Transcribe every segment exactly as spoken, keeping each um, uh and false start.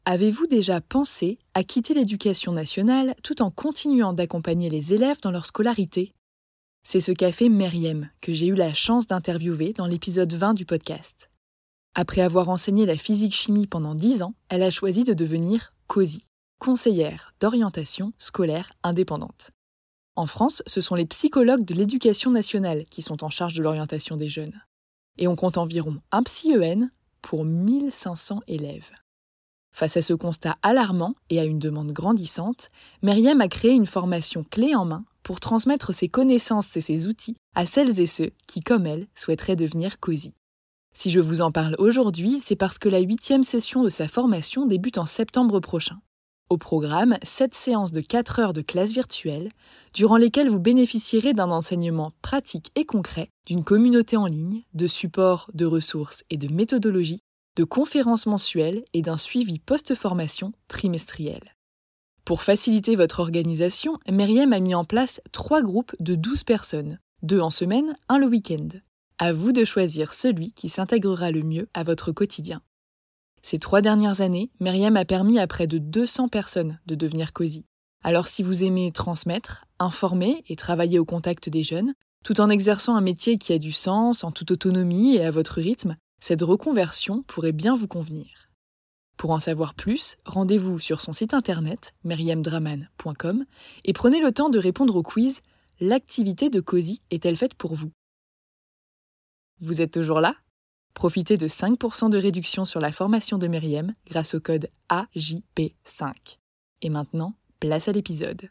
Avez-vous déjà pensé à quitter l'éducation nationale tout en continuant d'accompagner les élèves dans leur scolarité ? C'est ce qu'a fait Meriem, que j'ai eu la chance d'interviewer dans l'épisode vingt du podcast. Après avoir enseigné la physique-chimie pendant dix ans, elle a choisi de devenir COSI, conseillère d'orientation scolaire indépendante. En France, ce sont les psychologues de l'éducation nationale qui sont en charge de l'orientation des jeunes. Et on compte environ un psy E N pour mille cinq cents élèves. Face à ce constat alarmant et à une demande grandissante, Meriem a créé une formation clé en main pour transmettre ses connaissances et ses outils à celles et ceux qui, comme elle, souhaiteraient devenir COSI. Si je vous en parle aujourd'hui, c'est parce que la huitième session de sa formation débute en septembre prochain. Au programme, sept séances de quatre heures de classe virtuelle, durant lesquelles vous bénéficierez d'un enseignement pratique et concret, d'une communauté en ligne, de supports, de ressources et de méthodologies, de conférences mensuelles et d'un suivi post-formation trimestriel. Pour faciliter votre organisation, Meriem a mis en place trois groupes de douze personnes, deux en semaine, un le week-end. À vous de choisir celui qui s'intégrera le mieux à votre quotidien. Ces trois dernières années, Meriem a permis à près de deux cents personnes de devenir COSI. Alors si vous aimez transmettre, informer et travailler au contact des jeunes, tout en exerçant un métier qui a du sens, en toute autonomie et à votre rythme, cette reconversion pourrait bien vous convenir. Pour en savoir plus, rendez-vous sur son site internet meriem draman point com et prenez le temps de répondre au quiz « L'activité de COSI est-elle faite pour vous ?» Vous êtes toujours là ? Profitez de cinq pour cent de réduction sur la formation de Meriem grâce au code A J P cinq. Et maintenant, place à l'épisode.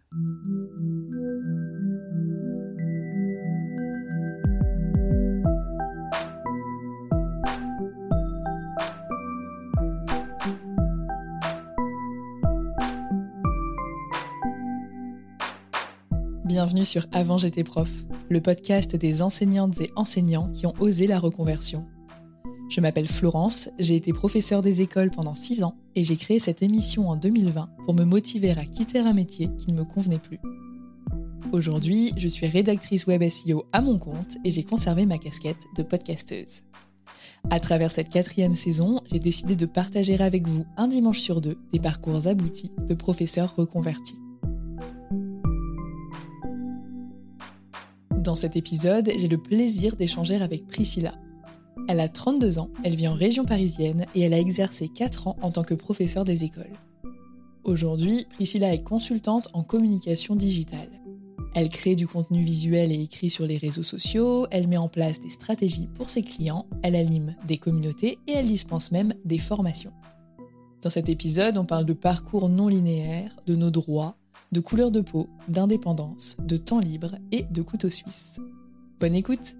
Bienvenue sur Avant j'étais prof, le podcast des enseignantes et enseignants qui ont osé la reconversion. Je m'appelle Florence, j'ai été professeure des écoles pendant six ans et j'ai créé cette émission en deux mille vingt pour me motiver à quitter un métier qui ne me convenait plus. Aujourd'hui, je suis rédactrice web S E O à mon compte et j'ai conservé ma casquette de podcasteuse. À travers cette quatrième saison, j'ai décidé de partager avec vous un dimanche sur deux des parcours aboutis de professeurs reconvertis. Dans cet épisode, j'ai le plaisir d'échanger avec Priscilla. Elle a trente-deux ans, elle vit en région parisienne et elle a exercé quatre ans en tant que professeure des écoles. Aujourd'hui, Priscilla est consultante en communication digitale. Elle crée du contenu visuel et écrit sur les réseaux sociaux, elle met en place des stratégies pour ses clients, elle anime des communautés et elle dispense même des formations. Dans cet épisode, on parle de parcours non linéaire, de nos droits, de couleur de peau, d'indépendance, de temps libre et de couteau suisse. Bonne écoute!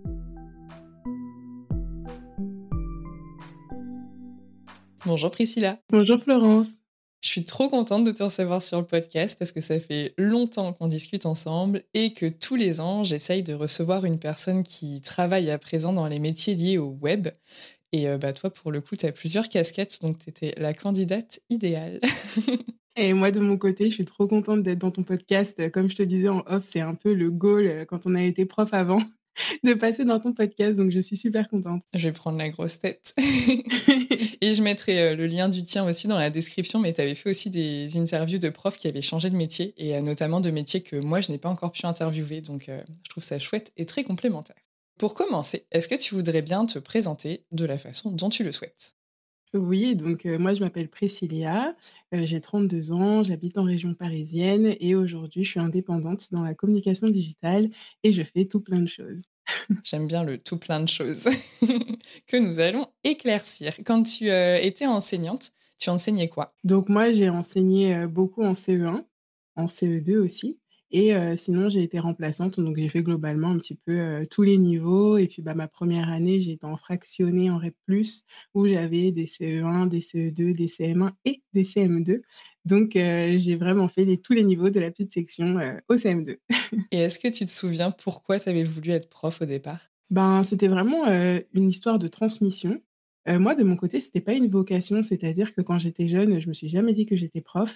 Bonjour Priscilla. Bonjour Florence. Je suis trop contente de te recevoir sur le podcast parce que ça fait longtemps qu'on discute ensemble et que tous les ans, j'essaye de recevoir une personne qui travaille à présent dans les métiers liés au web. Et euh, bah, toi, pour le coup, tu as plusieurs casquettes, donc tu étais la candidate idéale. Et moi, de mon côté, je suis trop contente d'être dans ton podcast. Comme je te disais en off, c'est un peu le goal quand on a été prof avant, de passer dans ton podcast, donc je suis super contente. Je vais prendre la grosse tête. Et je mettrai le lien du tien aussi dans la description, mais tu avais fait aussi des interviews de profs qui avaient changé de métier, et notamment de métiers que moi, je n'ai pas encore pu interviewer, donc euh, je trouve ça chouette et très complémentaire. Pour commencer, est-ce que tu voudrais bien te présenter de la façon dont tu le souhaites ? Oui, donc euh, moi je m'appelle Priscilla, euh, j'ai trente-deux ans, j'habite en région parisienne et aujourd'hui je suis indépendante dans la communication digitale et je fais tout plein de choses. J'aime bien le tout plein de choses que nous allons éclaircir. Quand tu euh, étais enseignante, tu enseignais quoi ? Donc moi j'ai enseigné euh, beaucoup en C E un, en C E deux aussi. Et euh, sinon, j'ai été remplaçante, donc j'ai fait globalement un petit peu euh, tous les niveaux. Et puis, bah, ma première année, j'ai été en fractionné en REP plus, où j'avais des C E un, des C E deux, des C M un et des C M deux. Donc, euh, j'ai vraiment fait les, tous les niveaux de la petite section euh, au C M deux. Et est-ce que tu te souviens pourquoi tu avais voulu être prof au départ ? Ben, c'était vraiment euh, une histoire de transmission. Euh, moi, de mon côté, c'était pas une vocation, c'est-à-dire que quand j'étais jeune, je me suis jamais dit que j'étais prof.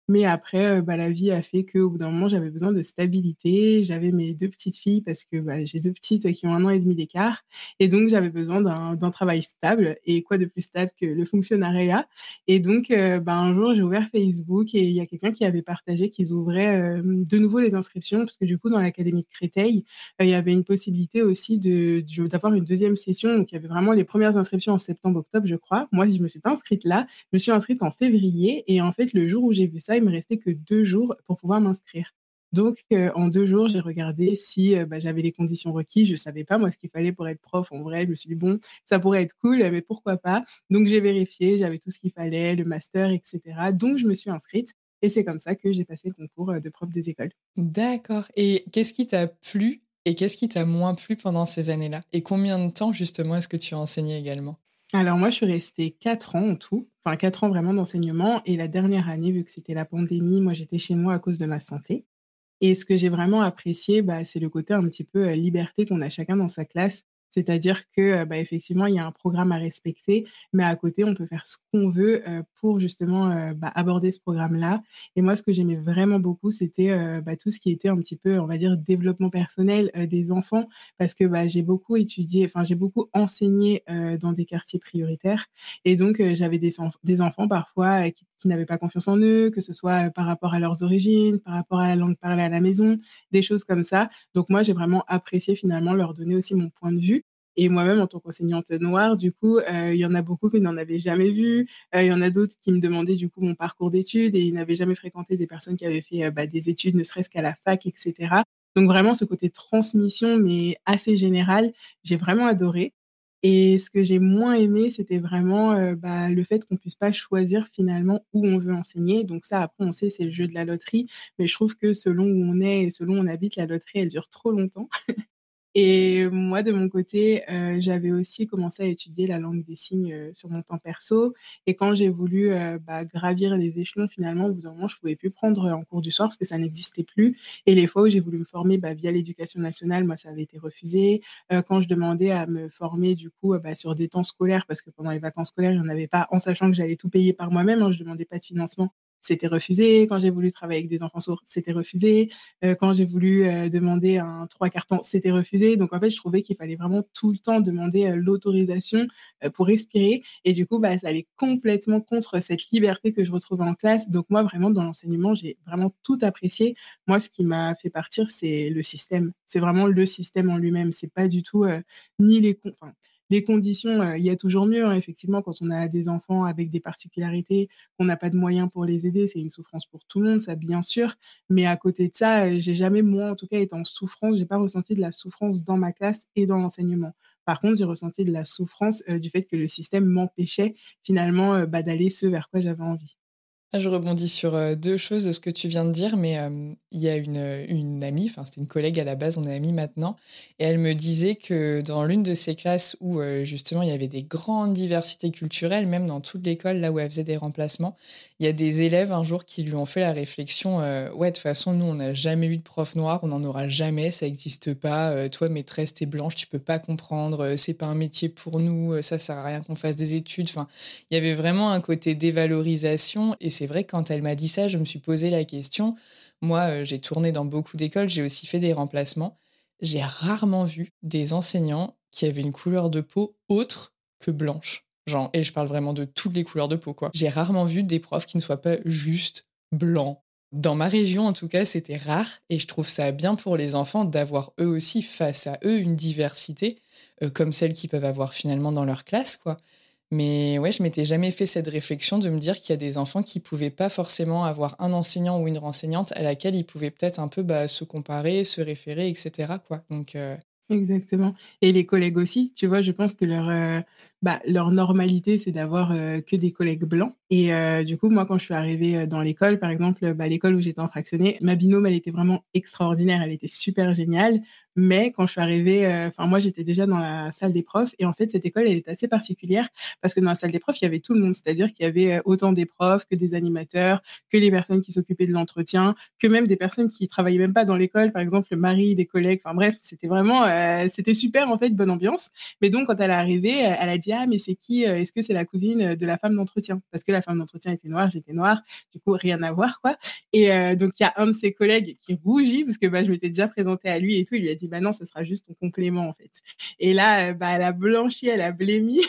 Mais après, heu, bah, la vie a fait qu'au bout d'un moment, j'avais besoin de stabilité. J'avais mes deux petites filles parce que, bah, j'ai deux petites qui ont un an et demi d'écart et donc j'avais besoin d'un d'un travail stable et quoi de plus stable que le fonctionnariat et donc heu, bah, un jour, j'ai ouvert Facebook et il y a quelqu'un qui avait partagé qu'ils ouvraient, hem, de nouveau les inscriptions parce que du coup, dans l'académie de Créteil, heu, il y avait une possibilité aussi de du d'avoir une deuxième session. Donc il y avait vraiment les premières inscriptions en septembre-octobre, je crois. Moi, je me suis pas inscrite là, je me suis inscrite en février et en fait, le jour où j'ai vu ça, il me restait que deux jours pour pouvoir m'inscrire. Donc heu, en deux jours, j'ai regardé si, heu, bah, j'avais les conditions requises. Je savais pas moi ce qu'il fallait pour être prof en vrai. Je me suis dit: «Bon, ça pourrait être cool, mais pourquoi pas?» Donc j'ai vérifié, j'avais tout ce qu'il fallait, le master et cetera. Donc je me suis inscrite et c'est comme ça que j'ai passé le concours, heu, de prof des écoles. D'accord et qu'est-ce qui t'a plu et qu'est-ce qui t'a moins plu pendant ces années-là? Et combien de temps justement est-ce que tu as enseigné également? Alors moi, je suis restée quatre ans en tout, enfin quatre ans vraiment d'enseignement et la dernière année, vu que c'était la pandémie, moi j'étais chez moi à cause de ma santé et ce que j'ai vraiment apprécié, bah, c'est le côté un petit peu, heu, liberté qu'on a chacun dans sa classe. C'est-à-dire que, heu, bah, effectivement, il y a un programme à respecter, mais à côté, on peut faire ce qu'on veut, heu, pour justement, heu, bah, aborder ce programme-là et moi, ce que j'aimais vraiment beaucoup, c'était, heu, bah, tout ce qui était un petit peu, on va dire, développement personnel, heu, des enfants. Parce que, bah, j'ai beaucoup étudié, enfin, j'ai beaucoup enseigné, heu, dans des quartiers prioritaires et donc heu, j'avais des enf des enfants parfois, heu, qui qui n'avaient pas confiance en eux, que ce soit, heu, par rapport à leurs origines, par rapport à la langue parlée à la maison, des choses comme ça. Donc moi, j'ai vraiment apprécié finalement leur donner aussi mon point de vue et moi-même en tant qu'enseignante noire, du coup, heu, il y en a beaucoup qui n'en avaient jamais vu. Heu, il y en a d'autres qui me demandaient du coup mon parcours d'études et ils n'avaient jamais fréquenté des personnes qui avaient fait, heu, bah, des études, ne serait-ce qu'à la fac et cetera. Donc vraiment ce côté transmission, mais assez général, j'ai vraiment adoré et ce que j'ai moins aimé, c'était vraiment, heu, bah, le fait qu'on puisse pas choisir finalement où on veut enseigner. Donc ça, après, on sait, c'est le jeu de la loterie, mais je trouve que selon où on est et selon où on habite, la loterie, elle dure trop longtemps. Et moi, de mon côté, heu, j'avais aussi commencé à étudier la langue des signes, heu, sur mon temps perso et quand j'ai voulu, heu, bah, gravir les échelons, finalement, au bout d'un moment, je pouvais plus prendre, heu, en cours du soir parce que ça n'existait plus et les fois où j'ai voulu me former, bah, via l'éducation nationale, moi, ça avait été refusé. Heu, quand je demandais à me former, du coup, heu, bah, sur des temps scolaires parce que pendant les vacances scolaires, il y en avait pas, en sachant que j'allais tout payer par moi-même, hein, je demandais pas de financement, c'était refusé. Quand j'ai voulu travailler avec des enfants sourds, c'était refusé. Heu, quand j'ai voulu, heu, demander un trois quarts temps, c'était refusé. Donc en fait, je trouvais qu'il fallait vraiment tout le temps demander, heu, l'autorisation, heu, pour respirer et du coup, bah, ça allait complètement contre cette liberté que je retrouvais en classe. Donc moi, vraiment, dans l'enseignement, j'ai vraiment tout apprécié. Moi, ce qui m'a fait partir, c'est le système. C'est vraiment le système en lui-même. C'est pas du tout, heu, ni les con enfin, les conditions, heu, il y a toujours mieux, hein, effectivement, quand on a des enfants avec des particularités, qu'on n'a pas de moyens pour les aider, c'est une souffrance pour tout le monde, ça, bien sûr. Mais à côté de ça, heu, j'ai jamais, moi, en tout cas, été en souffrance. J'ai pas ressenti de la souffrance dans ma classe et dans l'enseignement. Par contre, j'ai ressenti de la souffrance, heu, du fait que le système m'empêchait finalement, heu, bah, d'aller ce vers quoi j'avais envie. Ah, je rebondis sur, heu, deux choses de ce que tu viens de dire, mais hem, il y a une, heu, une amie, enfin, c'était une collègue à la base, on est amies maintenant et elle me disait que dans l'une de ces classes où, heu, justement, il y avait des grandes diversités culturelles, même dans toute l'école, là où elle faisait des remplacements, il y a des élèves un jour qui lui ont fait la réflexion, heu: «Ouais, de toute façon, nous, on n'a jamais eu de prof noir, on n'en aura jamais, ça existe pas, heu, toi, maîtresse, tu es blanche, tu peux pas comprendre, heu, c'est pas un métier pour nous, heu, ça sert à rien qu'on fasse des études». Enfin, il y avait vraiment un côté dévalorisation et c'est vrai que quand elle m'a dit ça, je me suis posé la question. Moi, heu, j'ai tourné dans beaucoup d'écoles, j'ai aussi fait des remplacements. J'ai rarement vu des enseignants qui avaient une couleur de peau autre que blanche. Genre et je parle vraiment de toutes les couleurs de peau, quoi. J'ai rarement vu des profs qui ne soient pas juste blancs. Dans ma région, en tout cas, c'était rare et je trouve ça bien pour les enfants d'avoir eux aussi face à eux une diversité, heu, comme celle qu'ils peuvent avoir finalement dans leur classe, quoi. Mais ouais, je m'étais jamais fait cette réflexion de me dire qu'il y a des enfants qui pouvaient pas forcément avoir un enseignant ou une renseignante à laquelle ils pouvaient peut-être un peu, bah, se comparer, se référer et cetera, quoi. Donc heu, Exactement et les collègues aussi, tu vois? Je pense que leur, heu, bah, leur normalité, c'est d'avoir, heu, que des collègues blancs et heu, du coup, moi, quand je suis arrivée, heu, dans l'école, par exemple, bah, l'école où j'étais en fractionné, ma binôme, elle était vraiment extraordinaire, elle était super géniale. Mais quand je suis arrivée, heu, enfin, moi, j'étais déjà dans la salle des profs et en fait, cette école, elle est assez particulière parce que dans la salle des profs, il y avait tout le monde. C'est-à-dire qu'il y avait, heu, autant des profs que des animateurs, que les personnes qui s'occupaient de l'entretien, que même des personnes qui travaillaient même pas dans l'école, par exemple le mari des collègues. Enfin bref, c'était vraiment, heu, c'était super en fait, bonne ambiance. Mais donc quand elle est arrivée, heu, elle a dit: «Ah mais c'est qui, heu, est-ce que c'est la cousine, heu, de la femme d'entretien?» parce que la la femme d'entretien était noire, j'étais noire, du coup rien à voir quoi. Et euh, donc il y a un de ses collègues qui rougit parce que bah, je m'étais déjà présentée à lui et tout, il lui a dit bah non, ce sera juste ton complément en fait. Et là, euh, bah, elle a blanchi, elle a blémi.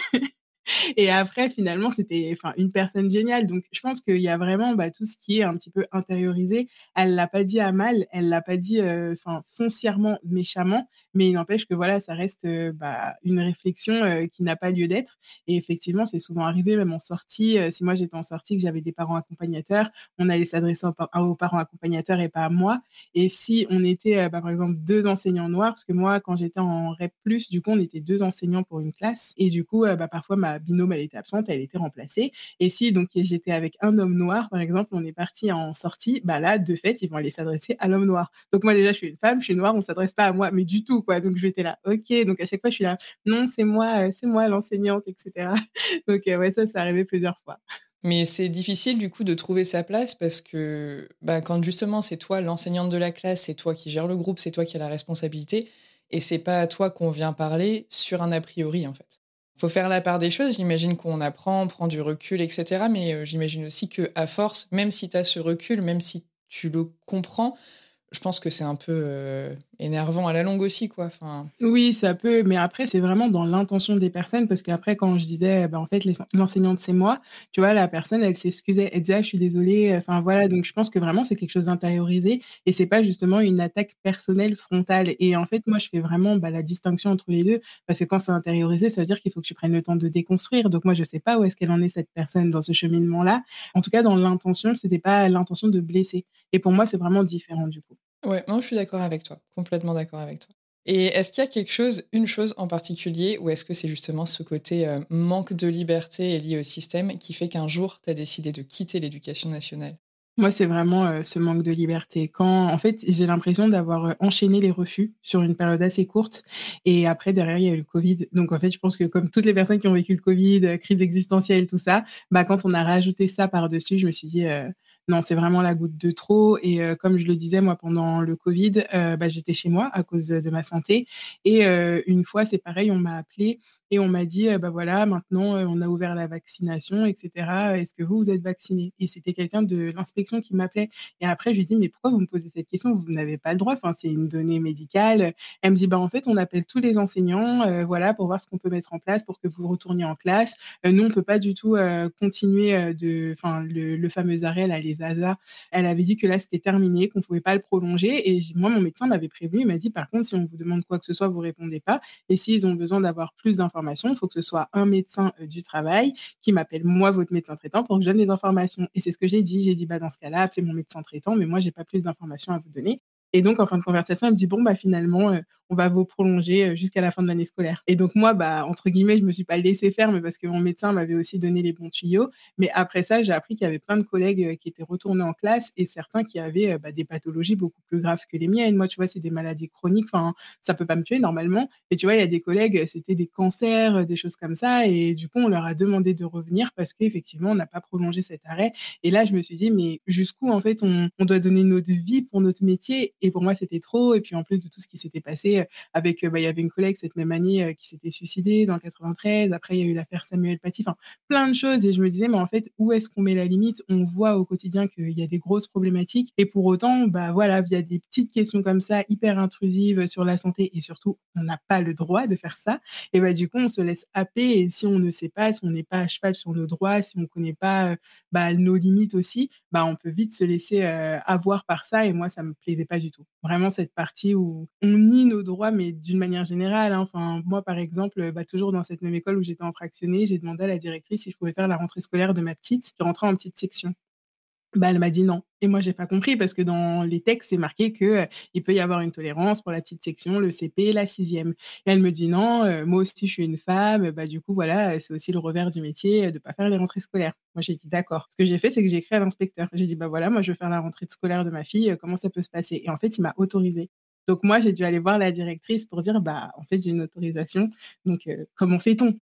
Et après, finalement, c'était enfin une personne géniale. Donc, je pense qu'il y a vraiment bah, tout ce qui est un petit peu intériorisé. Elle l'a pas dit à mal, elle l'a pas dit euh, enfin foncièrement méchamment, mais il n'empêche que voilà, ça reste euh, bah, une réflexion euh, qui n'a pas lieu d'être. Et effectivement, c'est souvent arrivé, même en sortie. Euh, si moi j'étais en sortie, que j'avais des parents accompagnateurs, on allait s'adresser aux, par- aux parents accompagnateurs et pas à moi. Et si on était, euh, bah, par exemple, deux enseignants noirs, parce que moi, quand j'étais en R E P plus, du coup, on était deux enseignants pour une classe. Et du coup, euh, bah, parfois, ma binôme, elle était absente, elle était remplacée. Et si donc j'étais avec un homme noir, par exemple, on est parti en sortie, bah là, de fait, ils vont aller s'adresser à l'homme noir. Donc moi, déjà, je suis une femme, je suis noire, on s'adresse pas à moi, mais du tout, quoi. Donc j'étais là, ok. Donc à chaque fois, je suis là, non, c'est moi, euh, c'est moi l'enseignante, et cetera. Donc euh, ouais, ça, c'est arrivé plusieurs fois. Mais c'est difficile du coup de trouver sa place parce que bah, quand justement c'est toi l'enseignante de la classe, c'est toi qui gères le groupe, c'est toi qui as la responsabilité et c'est pas à toi qu'on vient parler sur un a priori en fait. Faut faire la part des choses, j'imagine qu'on apprend, prend du recul, et cetera. Mais euh, j'imagine aussi que à force, même si tu as ce recul, même si tu le comprends, je pense que c'est un peu euh, énervant à la longue aussi quoi. Enfin, Oui, ça peut, mais après, c'est vraiment dans l'intention des personnes parce qu'après, quand je disais, bah, en fait, les l'enseignante, c'est moi, tu vois, la personne, elle s'excusait, elle disait: «Ah, je suis désolée», enfin, voilà, donc je pense que vraiment, c'est quelque chose d'intériorisé et c'est pas justement une attaque personnelle frontale et en fait, moi, je fais vraiment, bah, la distinction entre les deux parce que quand c'est intériorisé, ça veut dire qu'il faut que tu prennes le temps de déconstruire, donc moi, je sais pas où est-ce qu'elle en est cette personne dans ce cheminement-là. En tout cas, dans l'intention, c'était pas l'intention de blesser et pour moi, c'est vraiment différent, du coup. ouais, moi je suis d'accord avec toi, complètement d'accord avec toi. Et est-ce qu'il y a quelque chose, une chose en particulier, ou est-ce que c'est justement ce côté euh, manque de liberté lié au système qui fait qu'un jour, tu as décidé de quitter l'éducation nationale? Moi, c'est vraiment, heu, ce manque de liberté. Quand en fait, j'ai l'impression d'avoir, heu, enchaîné les refus sur une période assez courte et après derrière, il y a eu le covid. Donc en fait, je pense que comme toutes les personnes qui ont vécu le covid, heu, crise existentielle, tout ça, bah, quand on a rajouté ça par-dessus, je me suis dit, heu: «Non, c'est vraiment la goutte de trop» et heu, comme je le disais, moi, pendant le covid, heu, bah, j'étais chez moi à cause, de ma santé et heu, une fois, c'est pareil, on m'a appelée et on m'a dit, heu: «Bah, voilà, maintenant, heu, on a ouvert la vaccination et cetera. Est-ce que vous, vous êtes vacciné?» Et c'était quelqu'un de l'inspection qui m'appelait et après je lui dis: «Mais pourquoi vous me posez cette question? Vous n'avez pas le droit, enfin, c'est une donnée médicale». Elle me dit: «Bah, en fait, on appelle tous les enseignants, heu, voilà, pour voir ce qu'on peut mettre en place pour que vous retourniez en classe. Heu, nous, on peut pas du tout, heu, continuer, heu, de enfin, le le fameux arrêt là, les A S A». Elle avait dit que là, c'était terminé, qu'on pouvait pas le prolonger et j moi, mon médecin m'avait prévenu, il m'a dit: «Par contre, si on vous demande quoi que ce soit, vous répondez pas et s'ils ont besoin d'avoir plus d'informations, il faut que ce soit un médecin, heu, du travail qui m'appelle moi, votre médecin traitant, pour que je donne les informations». Et c'est ce que j'ai dit. J'ai dit: «Bah, dans ce cas-là, appelez mon médecin traitant, mais moi, j'ai pas plus d'informations à vous donner». Et donc, en fin de conversation, elle me dit: «Bon, bah, finalement, heu, on va vous prolonger, heu, jusqu'à la fin de l'année scolaire». Et donc moi, bah, entre guillemets, je me suis pas laissée faire, mais parce que mon médecin m'avait aussi donné les bons tuyaux. Mais après ça, j'ai appris qu'il y avait plein de collègues, heu, qui étaient retournés en classe et certains qui avaient, heu, bah, des pathologies beaucoup plus graves que les miennes. Moi, tu vois, c'est des maladies chroniques, enfin, ça peut pas me tuer normalement, et tu vois, il y a des collègues, euh, c'était des cancers, heu, des choses comme ça et du coup, on leur a demandé de revenir parce qu'effectivement, on n'a pas prolongé cet arrêt et là, je me suis dit: «Mais jusqu'où, en fait, on on doit donner notre vie pour notre métier?» Et pour moi, c'était trop et puis, en plus de tout ce qui s'était passé, heu, avec, heu, bah, il y avait une collègue cette même année, heu, qui s'était suicidée dans le quatre-vingt-treize. Après, il y a eu l'affaire Samuel Paty, enfin, plein de choses et je me disais: «Mais en fait, où est-ce qu'on met la limite?» On voit au quotidien qu'il y a des grosses problématiques et pour autant, bah, voilà, via des petites questions comme ça, hyper intrusives, sur la santé et surtout, on n'a pas le droit de faire ça et bah, du coup, on se laisse happer et si on ne sait pas, si on n'est pas à cheval sur nos droits, si on connaît pas, heu, bah, nos limites aussi, bah, on peut vite se laisser, heu, avoir par ça et moi, ça me plaisait pas du tout. Vraiment cette partie où on nie nos droits, mais d'une manière générale, hein. Enfin, moi, par exemple, heu, bah, toujours dans cette même école où j'étais en fractionné, j'ai demandé à la directrice si je pouvais faire la rentrée scolaire de ma petite qui rentrait en petite section. Bah, elle m'a dit: «Non» et moi j'ai pas compris parce que dans les textes, c'est marqué que, heu, il peut y avoir une tolérance pour la petite section, le C P, la sixième. Et elle me dit: «Non, heu, moi aussi je suis une femme, bah, du coup voilà, heu, c'est aussi le revers du métier, heu, de pas faire les rentrées scolaires». Moi j'ai dit: «D'accord». Ce que j'ai fait, c'est que j'ai écrit à l'inspecteur. J'ai dit: «Bah, voilà, moi je veux faire la rentrée scolaire de ma fille, heu, comment ça peut se passer?» Et en fait, il m'a autorisée. Donc moi, j'ai dû aller voir la directrice pour dire: «Bah, en fait, j'ai une autorisation, donc heu, comment fait-on?»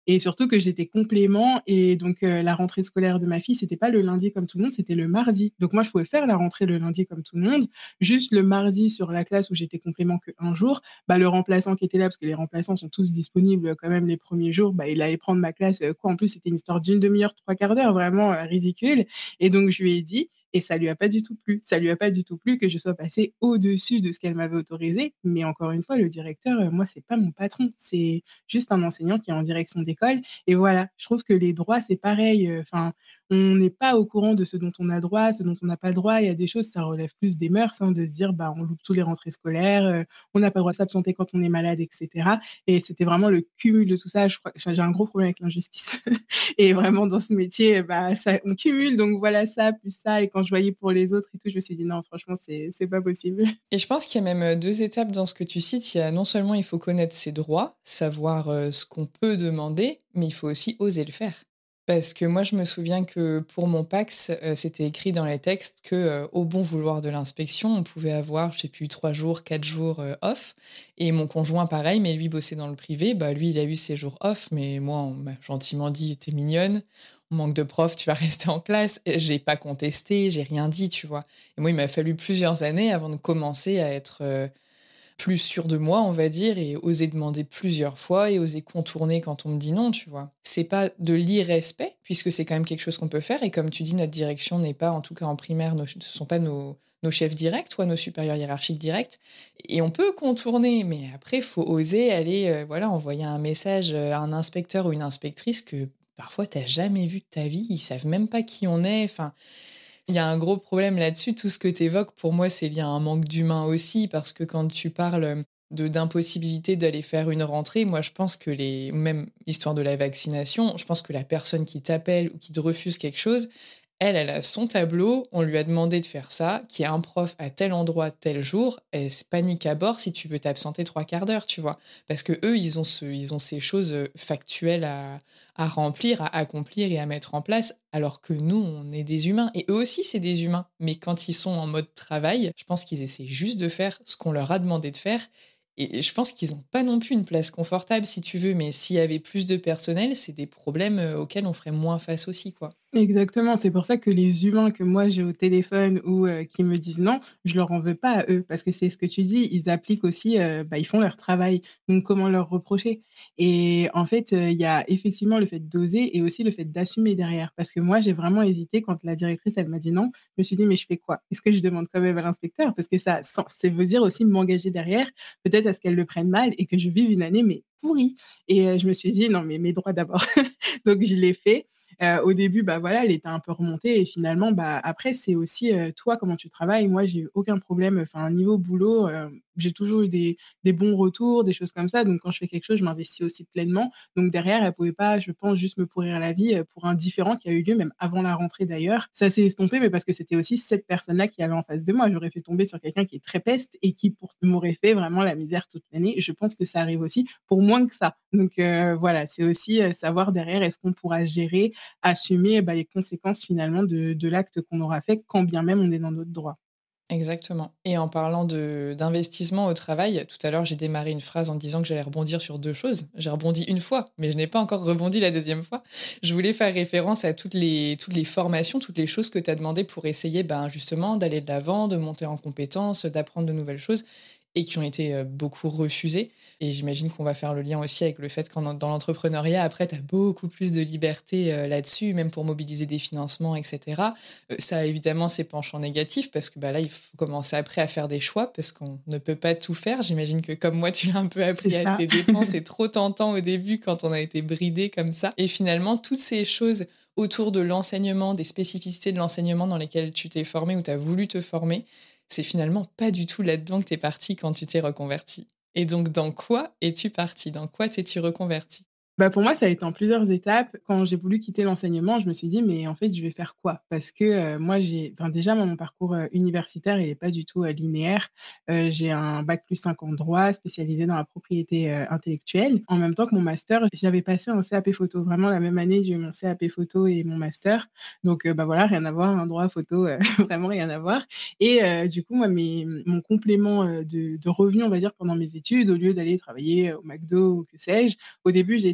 et surtout que j'étais complément et donc heu, la rentrée scolaire de ma fille, c'était pas le lundi comme tout le monde, c'était le mardi. Donc moi, je pouvais faire la rentrée le lundi comme tout le monde. Juste le mardi sur la classe où j'étais complément qu'un jour, bah, le remplaçant qui était là, parce que les remplaçants sont tous disponibles quand même les premiers jours, bah, il allait prendre ma classe, heu, quoi en plus c'était une histoire d'une demi heure, trois quarts d'heure, vraiment, heu, ridicule et donc je lui ai dit et ça lui a pas du tout plu. Ça lui a pas du tout plu que je sois passée au-dessus de ce qu'elle m'avait autorisé. Mais encore une fois, le directeur, heu, moi, c'est pas mon patron. C'est juste un enseignant qui est en direction d'école et voilà. Je trouve que les droits, c'est pareil, heu, enfin, on n'est pas au courant de ce dont on a droit, ce dont on n'a pas le droit. Il y a des choses, ça relève plus des mœurs, hein, de se dire: «Bah, on loupe tous les rentrées scolaires, heu, on n'a pas le droit de s'absenter quand on est malade» et cetera et c'était vraiment le cumul de tout ça. Je crois enfin, j'ai un gros problème avec l'injustice et vraiment dans ce métier, bah, ça on cumule donc voilà ça, plus ça et quand je voyais pour les autres et tout, je me suis dit: «Non, franchement, c'est c'est pas possible». Et je pense qu'il y a même, heu, deux étapes dans ce que tu cites. Il y a non seulement il faut connaître ses droits, savoir, heu, ce qu'on peut demander, mais il faut aussi oser le faire. Parce que moi, je me souviens que pour mon PACS, heu, c'était écrit dans les textes que, heu, au bon vouloir de l'inspection, on pouvait avoir, je sais plus, trois jours, quatre jours, heu, off et mon conjoint pareil, mais lui bossait dans le privé. Bah, lui, il a eu ses jours off, mais moi, on m'a gentiment dit: «Tu es mignonne, on manque de profs, tu vas rester en classe» et j'ai pas contesté, j'ai rien dit, tu vois? Et moi, il m'a fallu plusieurs années avant de commencer à être, heu, plus sûre de moi, on va dire et oser demander plusieurs fois et oser contourner quand on me dit non, tu vois? C'est pas de l'irrespect puisque c'est quand même quelque chose qu'on peut faire et comme tu dis, notre direction n'est pas, en tout cas en primaire, nos ch ce sont pas nos nos chefs directs, soit nos supérieurs hiérarchiques directs et on peut contourner, mais après, faut oser aller, heu, voilà, envoyer un message, heu, à un inspecteur ou une inspectrice que parfois tu as jamais vu de ta vie, ils savent même pas qui on est, enfin, il y a un gros problème là-dessus. Tout ce que tu évoques, pour moi, c'est lié à un manque d'humain aussi, parce que quand tu parles euh, de d'impossibilité d'aller faire une rentrée, moi, je pense que les même l'histoire de la vaccination, je pense que la personne qui t'appelle ou qui te refuse quelque chose, elle, elle a son tableau, on lui a demandé de faire ça, qu'il y a un prof à tel endroit, tel jour, et c'est panique à bord si tu veux t'absenter trois quarts d'heure, tu vois. Parce que eux, ils ont, ce, ils ont ces choses euh, factuelles à, à remplir, à accomplir et à mettre en place, alors que nous, on est des humains. Et eux aussi, c'est des humains. Mais quand ils sont en mode travail, je pense qu'ils essaient juste de faire ce qu'on leur a demandé de faire. Et je pense qu'ils n'ont pas non plus une place confortable, si tu veux, mais s'il y avait plus de personnel, c'est des problèmes euh, auxquels on ferait moins face aussi, quoi. Exactement, c'est pour ça que les humains que moi j'ai au téléphone ou heu, qui me disent non, je leur en veux pas à eux parce que c'est ce que tu dis, ils appliquent aussi, heu, bah, ils font leur travail, donc comment leur reprocher? Et en fait, heu, il y a effectivement le fait d'oser et aussi le fait d'assumer derrière parce que moi j'ai vraiment hésité quand la directrice elle m'a dit non, je me suis dit: «Mais je fais quoi? Est-ce que je demande quand même à l'inspecteur?» parce que ça sans ça veut dire aussi m'engager derrière, peut-être à ce qu'elle le prenne mal et que je vive une année mais pourrie et heu, je me suis dit: «Non mais mes droits d'abord». Donc je l'ai fait. Heu, au début, bah, voilà, elle était un peu remontée et finalement, bah, après c'est aussi, heu, toi comment tu travailles. Moi, j'ai eu aucun problème, enfin niveau boulot, heu, j'ai toujours eu des des bons retours, des choses comme ça. Donc quand je fais quelque chose, je m'investis aussi pleinement. Donc derrière, elle pouvait pas, je pense, juste me pourrir la vie, heu, pour un différend qui a eu lieu même avant la rentrée d'ailleurs. Ça s'est estompé, mais parce que c'était aussi cette personne-là qui avait en face de moi. J'aurais fait tomber sur quelqu'un qui est très peste et qui pour m'aurait fait vraiment la misère toute l'année. Je pense que ça arrive aussi pour moins que ça. Donc heu, voilà, c'est aussi, heu, savoir derrière est-ce qu'on pourra gérer assumer, bah, les conséquences finalement de de l'acte qu'on aura fait, quand bien même on est dans notre droit. Exactement. Et en parlant de d'investissement au travail, tout à l'heure, j'ai démarré une phrase en disant que j'allais rebondir sur deux choses. J'ai rebondi une fois, mais je n'ai pas encore rebondi la deuxième fois. Je voulais faire référence à toutes les toutes les formations, toutes les choses que tu as demandées pour essayer, ben, justement, d'aller de l'avant, de monter en compétences, d'apprendre de nouvelles choses et qui ont été, heu, beaucoup refusées et j'imagine qu'on va faire le lien aussi avec le fait qu'en dans l'entrepreneuriat, après, tu as beaucoup plus de liberté, heu, là-dessus, même pour mobiliser des financements et cetera. Heu, ça a évidemment ses penchants négatifs parce que, bah, là, il faut commencer après à faire des choix parce qu'on ne peut pas tout faire. J'imagine que comme moi, tu l'as un peu C'est appris à ça. tes dépens. C'est trop tentant au début quand on a été bridé comme ça et finalement, toutes ces choses autour de l'enseignement, des spécificités de l'enseignement dans lesquelles tu t'es formé ou tu as voulu te former, c'est finalement pas du tout là-dedans que tu es parti quand tu t'es reconverti. Et donc, dans quoi es-tu parti? Dans quoi t'es-tu reconverti? Bah, pour moi, ça a été en plusieurs étapes. Quand j'ai voulu quitter l'enseignement, je me suis dit: «Mais en fait, je vais faire quoi?» parce que, heu, moi, j'ai enfin, déjà, moi, mon parcours, heu, universitaire, il est pas du tout, heu, linéaire. Heu, j'ai un bac plus cinq en droit, spécialisé dans la propriété, heu, intellectuelle. En même temps que mon master, j'avais passé un C A P photo. Vraiment la même année, j'ai eu mon C A P photo et mon master. Donc, heu, bah, voilà, rien à voir, un droit, photo, heu, vraiment rien à voir et heu, du coup, moi, mes mon complément, heu, de de revenus, on va dire, pendant mes études, au lieu d'aller travailler au McDo ou que sais-je, au début, j'ai été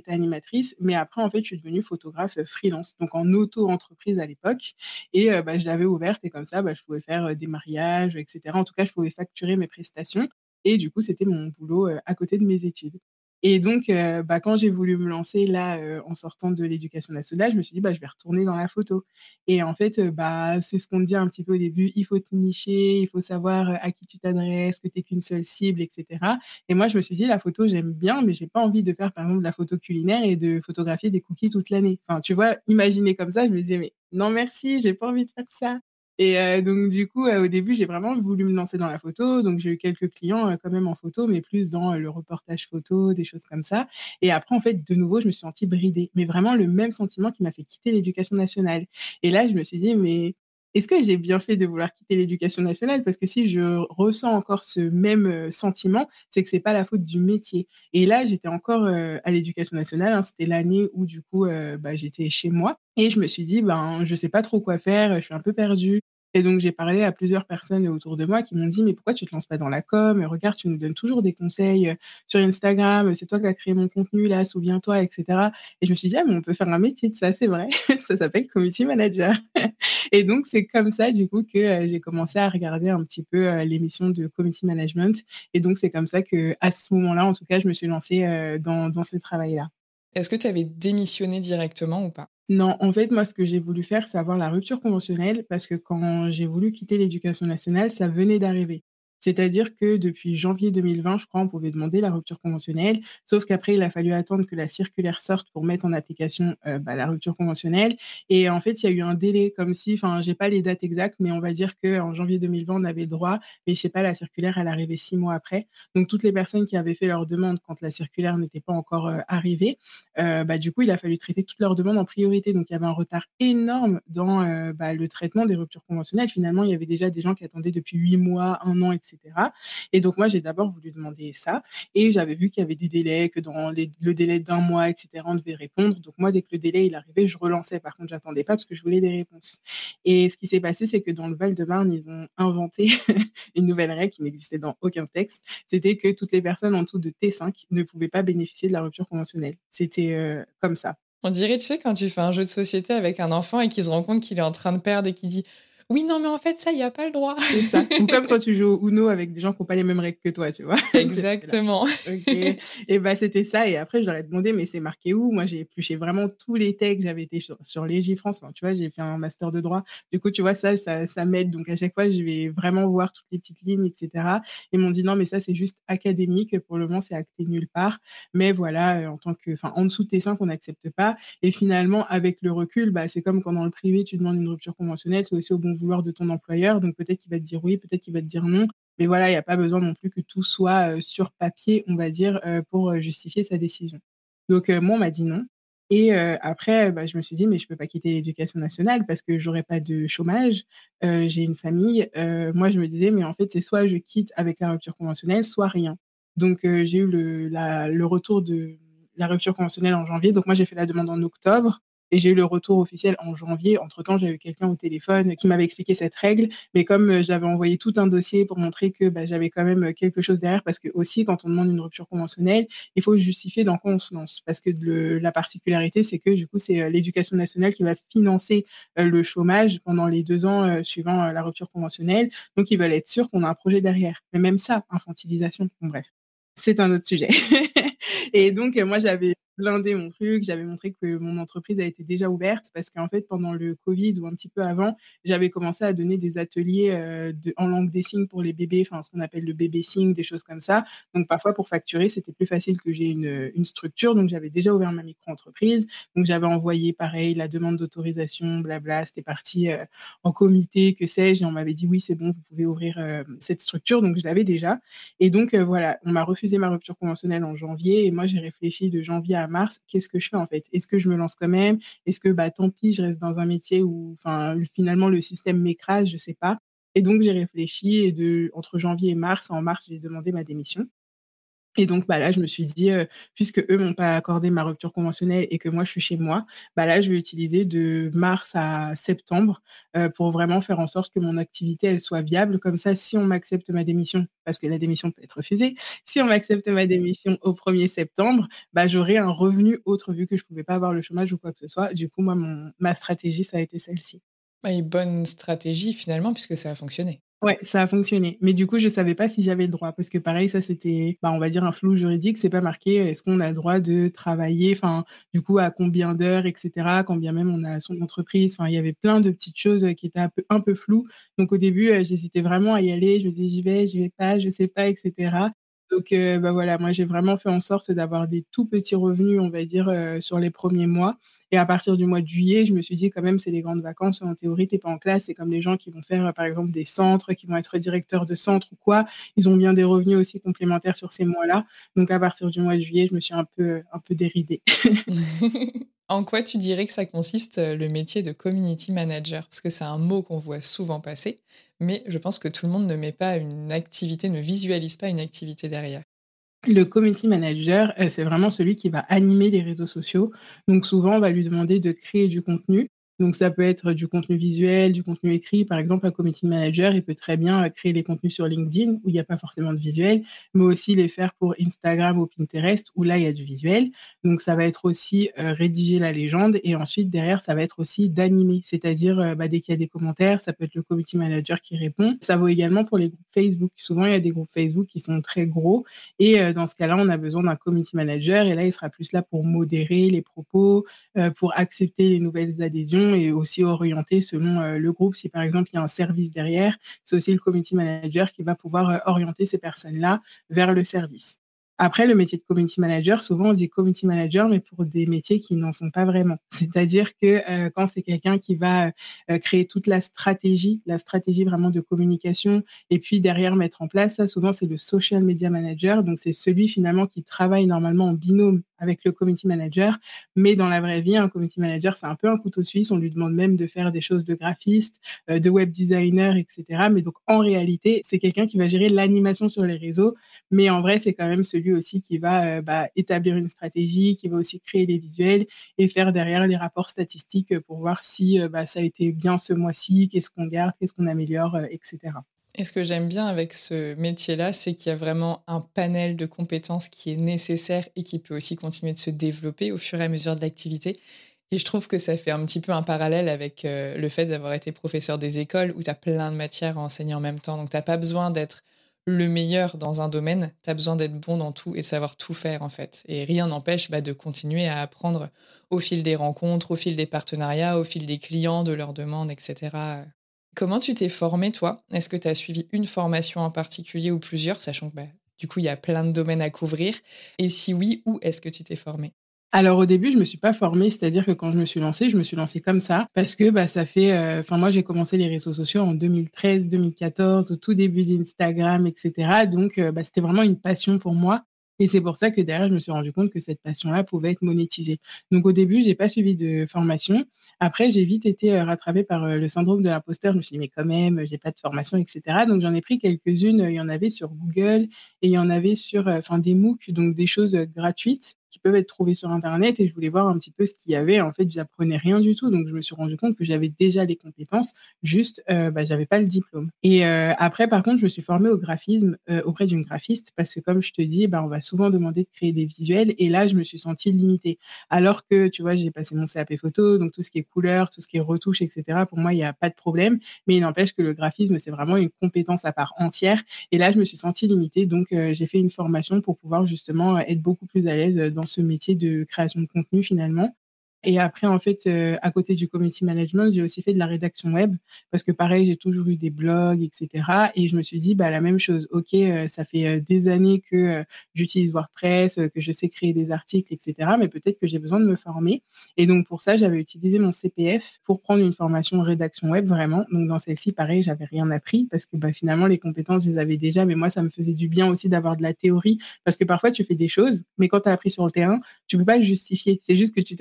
j'étais animatrice, mais après, en fait, je suis devenue photographe freelance, donc en auto-entreprise à l'époque et heu, bah, je l'avais ouverte et comme ça, bah, je pouvais faire, heu, des mariages et cetera. En tout cas, je pouvais facturer mes prestations et du coup, c'était mon boulot, heu, à côté de mes études et donc heu, bah, quand j'ai voulu me lancer là, heu, en sortant de l'éducation nationale, je me suis dit: «Bah, je vais retourner dans la photo» et en fait, heu, bah, c'est ce qu'on te dit un petit peu au début, il faut te nicher, il faut savoir, heu, à qui tu t'adresses, que tu es qu'une seule cible et cetera et moi, je me suis dit: «La photo, j'aime bien, mais j'ai pas envie de faire, par exemple, de la photo culinaire et de photographier des cookies toute l'année». Enfin, tu vois? Imaginer comme ça, je me disais: «Mais non merci, j'ai pas envie de faire ça» et heu, donc du coup, heu, au début, j'ai vraiment voulu me lancer dans la photo, donc j'ai eu quelques clients, heu, quand même en photo, mais plus dans, heu, le reportage photo, des choses comme ça et après, en fait, de nouveau, je me suis sentie bridée, mais vraiment le même sentiment qui m'a fait quitter l'éducation nationale et là, je me suis dit: «Mais est-ce que j'ai bien fait de vouloir quitter l'éducation nationale? Parce que si je ressens encore ce même, heu, sentiment, c'est que c'est pas la faute du métier» et là, j'étais encore, heu, à l'éducation nationale, hein. C'était l'année où du coup, heu, bah, j'étais chez moi et je me suis dit: «Ben, je sais pas trop quoi faire, je suis un peu perdue» et donc j'ai parlé à plusieurs personnes autour de moi qui m'ont dit: «Mais pourquoi tu te lances pas dans la com? Regarde, tu nous donnes toujours des conseils, heu, sur Instagram, c'est toi qui as créé mon contenu là, souviens-toi» et cetera et je me suis dit: «Ah mais on peut faire un métier de ça, c'est vrai». Ça s'appelle community manager et donc c'est comme ça du coup que, heu, j'ai commencé à regarder un petit peu, heu, l'émission de community management et donc c'est comme ça qu'à ce moment-là, en tout cas, je me suis lancée, heu, dans dans ce travail-là. Est-ce que tu avais démissionné directement ou pas? Non, en fait, moi, ce que j'ai voulu faire, c'est avoir la rupture conventionnelle parce que quand j'ai voulu quitter l'éducation nationale, ça venait d'arriver. C'est-à-dire que depuis janvier deux mille vingt, je crois, on pouvait demander la rupture conventionnelle, sauf qu'après, il a fallu attendre que la circulaire sorte pour mettre en application, heu, bah, la rupture conventionnelle et en fait, il y a eu un délai comme si enfin, j'ai pas les dates exactes, mais on va dire qu'en janvier deux mille vingt, on avait le droit, mais je sais pas, la circulaire, elle arrivait six mois après. Donc toutes les personnes qui avaient fait leur demande quand la circulaire n'était pas encore, heu, arrivée, heu, bah, du coup, il a fallu traiter toutes leurs demandes en priorité. Donc il y avait un retard énorme dans, heu, bah, le traitement des ruptures conventionnelles. Finalement, il y avait déjà des gens qui attendaient depuis huit mois, un an et cetera et donc moi, j'ai d'abord voulu demander ça et j'avais vu qu'il y avait des délais, que dans les le délai d'un mois et cetera, on devait répondre. Donc moi, dès que le délai, il arrivait, je relançais. Par contre, j'attendais pas parce que je voulais des réponses et ce qui s'est passé, c'est que dans le Val-de-Marne, ils ont inventé une nouvelle règle qui n'existait dans aucun texte. C'était que toutes les personnes en dessous de T cinq ne pouvaient pas bénéficier de la rupture conventionnelle. C'était, heu, comme ça. On dirait, tu sais, quand tu fais un jeu de société avec un enfant et qu'il se rend compte qu'il est en train de perdre et qu'il dit: «Oui, non, mais en fait, ça, il y a pas le droit». C'est ça. Ou comme quand tu joues au Uno avec des gens qui ont pas les mêmes règles que toi, tu vois? C'était là. Exactement. OK et bah, c'était ça et après je leur ai demandé: «Mais c'est marqué où?» Moi, j'ai épluché vraiment tous les textes. J'avais été sur sur Légifrance, enfin, tu vois? J'ai fait un master de droit. Du coup, tu vois, ça ça ça m'aide donc à chaque fois, je vais vraiment voir toutes les petites lignes et cetera. Ils m'ont dit: «Non, mais ça, c'est juste académique. Pour le moment, c'est acté nulle part. Mais voilà, heu, en tant que enfin, en dessous de T cinq, on n'accepte pas» et finalement, avec le recul, bah, c'est comme quand dans le privé, tu demandes une rupture conventionnelle, c'est aussi au bon vouloir de ton employeur. Donc peut-être qu'il va te dire oui, peut-être qu'il va te dire non. Mais voilà, il y a pas besoin non plus que tout soit, heu, sur papier, on va dire, heu, pour, heu, justifier sa décision. Donc heu, moi, on m'a dit non et heu, après, bah, je me suis dit: «Mais je peux pas quitter l'éducation nationale parce que j'aurai pas de chômage, heu, j'ai une famille». Heu, moi, je me disais: «Mais en fait, c'est soit je quitte avec la rupture conventionnelle, soit rien». Donc heu, j'ai eu le la le retour de la rupture conventionnelle en janvier. Donc moi, j'ai fait la demande en octobre et j'ai eu le retour officiel en janvier. Entre-temps, j'ai eu quelqu'un au téléphone qui m'avait expliqué cette règle, mais comme, heu, j'avais envoyé tout un dossier pour montrer que, bah, j'avais quand même, heu, quelque chose derrière parce que aussi quand on demande une rupture conventionnelle, il faut justifier dans quoi on se lance. Parce que le la particularité, c'est que du coup, c'est, heu, l'éducation nationale qui va financer, heu, le chômage pendant les deux ans, heu, suivant, heu, la rupture conventionnelle. Donc ils veulent être sûrs qu'on a un projet derrière. Mais même ça, infantilisation, bon bref, c'est un autre sujet. Et donc, heu, moi, j'avais blindé mon truc, j'avais montré que mon entreprise a été déjà ouverte parce qu'en fait, pendant le covid ou un petit peu avant, j'avais commencé à donner des ateliers, heu, de en langue des signes pour les bébés, enfin, ce qu'on appelle le bébé-signe, des choses comme ça. Donc parfois, pour facturer, c'était plus facile que j'ai une, heu, une structure. Donc j'avais déjà ouvert ma micro-entreprise. Donc j'avais envoyé pareil la demande d'autorisation, blabla. C'était parti, heu, en comité, que sais-je et on m'avait dit: «Oui, c'est bon, vous pouvez ouvrir, hem, cette structure». Donc je l'avais déjà et donc heu, voilà, on m'a refusé ma rupture conventionnelle en janvier et moi j'ai réfléchi de janvier à mars, qu'est-ce que je fais en fait? Est-ce que je me lance quand même? Est-ce que, bah, tant pis, je reste dans un métier où enfin, finalement le système m'écrase? Je sais pas et donc j'ai réfléchi et de entre janvier et mars, en mars, j'ai demandé ma démission Et donc, bah, là, je me suis dit, heu, puisque eux m'ont pas accordé ma rupture conventionnelle et que moi, je suis chez moi, bah, là, je vais utiliser de mars à septembre, heu, pour vraiment faire en sorte que mon activité, elle soit viable. Comme ça, si on m'accepte ma démission, parce que la démission peut être refusée, si on m'accepte ma démission au premier septembre, bah, j'aurai un revenu autre vu que je pouvais pas avoir le chômage ou quoi que ce soit. Du coup, moi, mon ma stratégie, ça a été celle-ci. Bah, et bonne stratégie finalement puisque ça a fonctionné. Ouais, ça a fonctionné. Mais du coup, je savais pas si j'avais le droit parce que pareil, ça c'était, bah, on va dire un flou juridique. C'est pas marqué, est-ce qu'on a le droit de travailler, enfin, du coup, à combien d'heures, et cetera, quand bien même on a son entreprise. Enfin, il y avait plein de petites choses, heu, qui étaient un peu un peu floues. Donc au début, heu, j'hésitais vraiment à y aller. Je me disais: «J'y vais, j'y vais pas, je sais pas», et cetera. Donc heu, bah, voilà, moi j'ai vraiment fait en sorte d'avoir des tout petits revenus, on va dire, heu, sur les premiers mois. Et à partir du mois de juillet, je me suis dit: «Quand même, c'est les grandes vacances, en théorie, tu es pas en classe». C'est comme les gens qui vont faire, heu, par exemple, des centres, qui vont être directeurs de centre ou quoi. Ils ont bien des revenus aussi complémentaires sur ces mois-là. Donc à partir du mois de juillet, je me suis un peu, un peu déridée. En quoi tu dirais que ça consiste, heu, le métier de community manager? Parce que c'est un mot qu'on voit souvent passer, mais je pense que tout le monde ne met pas une activité, ne visualise pas une activité derrière. Le community manager, heu, c'est vraiment celui qui va animer les réseaux sociaux. Donc souvent, on va lui demander de créer du contenu. Donc ça peut être du contenu visuel, du contenu écrit. Par exemple, un community manager, il peut très bien, heu, créer les contenus sur LinkedIn, où il y a pas forcément de visuel, mais aussi les faire pour Instagram ou Pinterest, où là, il y a du visuel. Donc ça va être aussi, heu, rédiger la légende et ensuite derrière, ça va être aussi d'animer. C'est-à-dire, heu, bah, dès qu'il y a des commentaires, ça peut être le community manager qui répond. Ça vaut également pour les groupes Facebook. Souvent, il y a des groupes Facebook qui sont très gros et heu, dans ce cas-là, on a besoin d'un community manager et là, il sera plus là pour modérer les propos, heu, pour accepter les nouvelles adhésions et aussi orienter selon, heu, le groupe. Si par exemple, il y a un service derrière, c'est aussi le community manager qui va pouvoir, heu, orienter ces personnes-là vers le service. Après, le métier de community manager, souvent on dit community manager, mais pour des métiers qui n'en sont pas vraiment. C'est-à-dire que, heu, quand c'est quelqu'un qui va, heu, créer toute la stratégie, la stratégie vraiment de communication et puis derrière mettre en place, ça souvent c'est le social media manager, donc c'est celui finalement qui travaille normalement en binôme avec le community manager, mais dans la vraie vie, un community manager, c'est un peu un couteau suisse, on lui demande même de faire des choses de graphiste, heu, de web designer, et cetera, mais donc en réalité, c'est quelqu'un qui va gérer l'animation sur les réseaux, mais en vrai, c'est quand même celui aussi qui va, heu, bah, établir une stratégie, qui va aussi créer les visuels et faire derrière les rapports statistiques, heu, pour voir si, heu, bah, ça a été bien ce mois-ci, qu'est-ce qu'on garde, qu'est-ce qu'on améliore, heu, et cetera. Et ce que j'aime bien avec ce métier-là, c'est qu'il y a vraiment un panel de compétences qui est nécessaire et qui peut aussi continuer de se développer au fur et à mesure de l'activité. Et je trouve que ça fait un petit peu un parallèle avec euh, le fait d'avoir été professeur des écoles où tu as plein de matières à enseigner en même temps. Donc, tu n'as pas besoin d'être le meilleur dans un domaine, tu as besoin d'être bon dans tout et de savoir tout faire en fait. Et rien n'empêche bah, de continuer à apprendre au fil des rencontres, au fil des partenariats, au fil des clients, de leurs demandes, et cetera. Comment tu t'es formée, toi? Est-ce que tu as suivi une formation en particulier ou plusieurs, sachant que bah, du coup, il y a plein de domaines à couvrir? Et si oui, où est-ce que tu t'es formée? Alors au début, je me suis pas formée, c'est-à-dire que quand je me suis lancée, je me suis lancée comme ça parce que, bah, ça fait, heu enfin moi j'ai commencé les réseaux sociaux en deux mille treize-deux mille quatorze, au tout début d'Instagram et cetera donc heu, bah, c'était vraiment une passion pour moi et c'est pour ça que derrière je me suis rendu compte que cette passion-là pouvait être monétisée. Donc au début, j'ai pas suivi de formation. Après j'ai vite été, heu, rattrapée par, heu, le syndrome de l'imposteur. Je me suis dit: «Mais quand même, j'ai pas de formation et cetera» donc j'en ai pris quelques-unes, il y en avait sur Google et il y en avait sur, heu, enfin des MOOC, donc des choses, heu, gratuites qui peuvent être trouvées sur internet et je voulais voir un petit peu ce qu'il y avait. En fait, j'apprenais rien du tout, donc je me suis rendu compte que j'avais déjà les compétences, juste, heu, bah, j'avais pas le diplôme et heu, après par contre, je me suis formée au graphisme, heu, auprès d'une graphiste parce que comme je te dis, bah, on va souvent demander de créer des visuels et là, je me suis sentie limitée. Alors que, tu vois, j'ai passé mon C A P photo, donc tout ce qui est couleur, tout ce qui est retouche et cetera, pour moi, il y a pas de problème, mais il n'empêche que le graphisme, c'est vraiment une compétence à part entière et là, je me suis sentie limitée donc heu, j'ai fait une formation pour pouvoir justement, être beaucoup plus à l'aise, dans ce métier de création de contenu finalement. Et après, en fait, heu, à côté du community management, j'ai aussi fait de la rédaction web parce que pareil, j'ai toujours eu des blogs et cetera et je me suis dit: «Bah, la même chose, OK, heu, ça fait, heu, des années que, heu, j'utilise WordPress, heu, que je sais créer des articles et cetera, mais peut-être que j'ai besoin de me former» et donc pour ça, j'avais utilisé mon C P F pour prendre une formation rédaction web vraiment. Donc dans celle-ci, pareil, j'avais rien appris parce que, bah, finalement, les compétences, je les avais déjà, mais moi, ça me faisait du bien aussi d'avoir de la théorie parce que parfois, tu fais des choses, mais quand tu as appris sur le terrain, tu peux pas le justifier. C'est juste que tu t'es rendu compte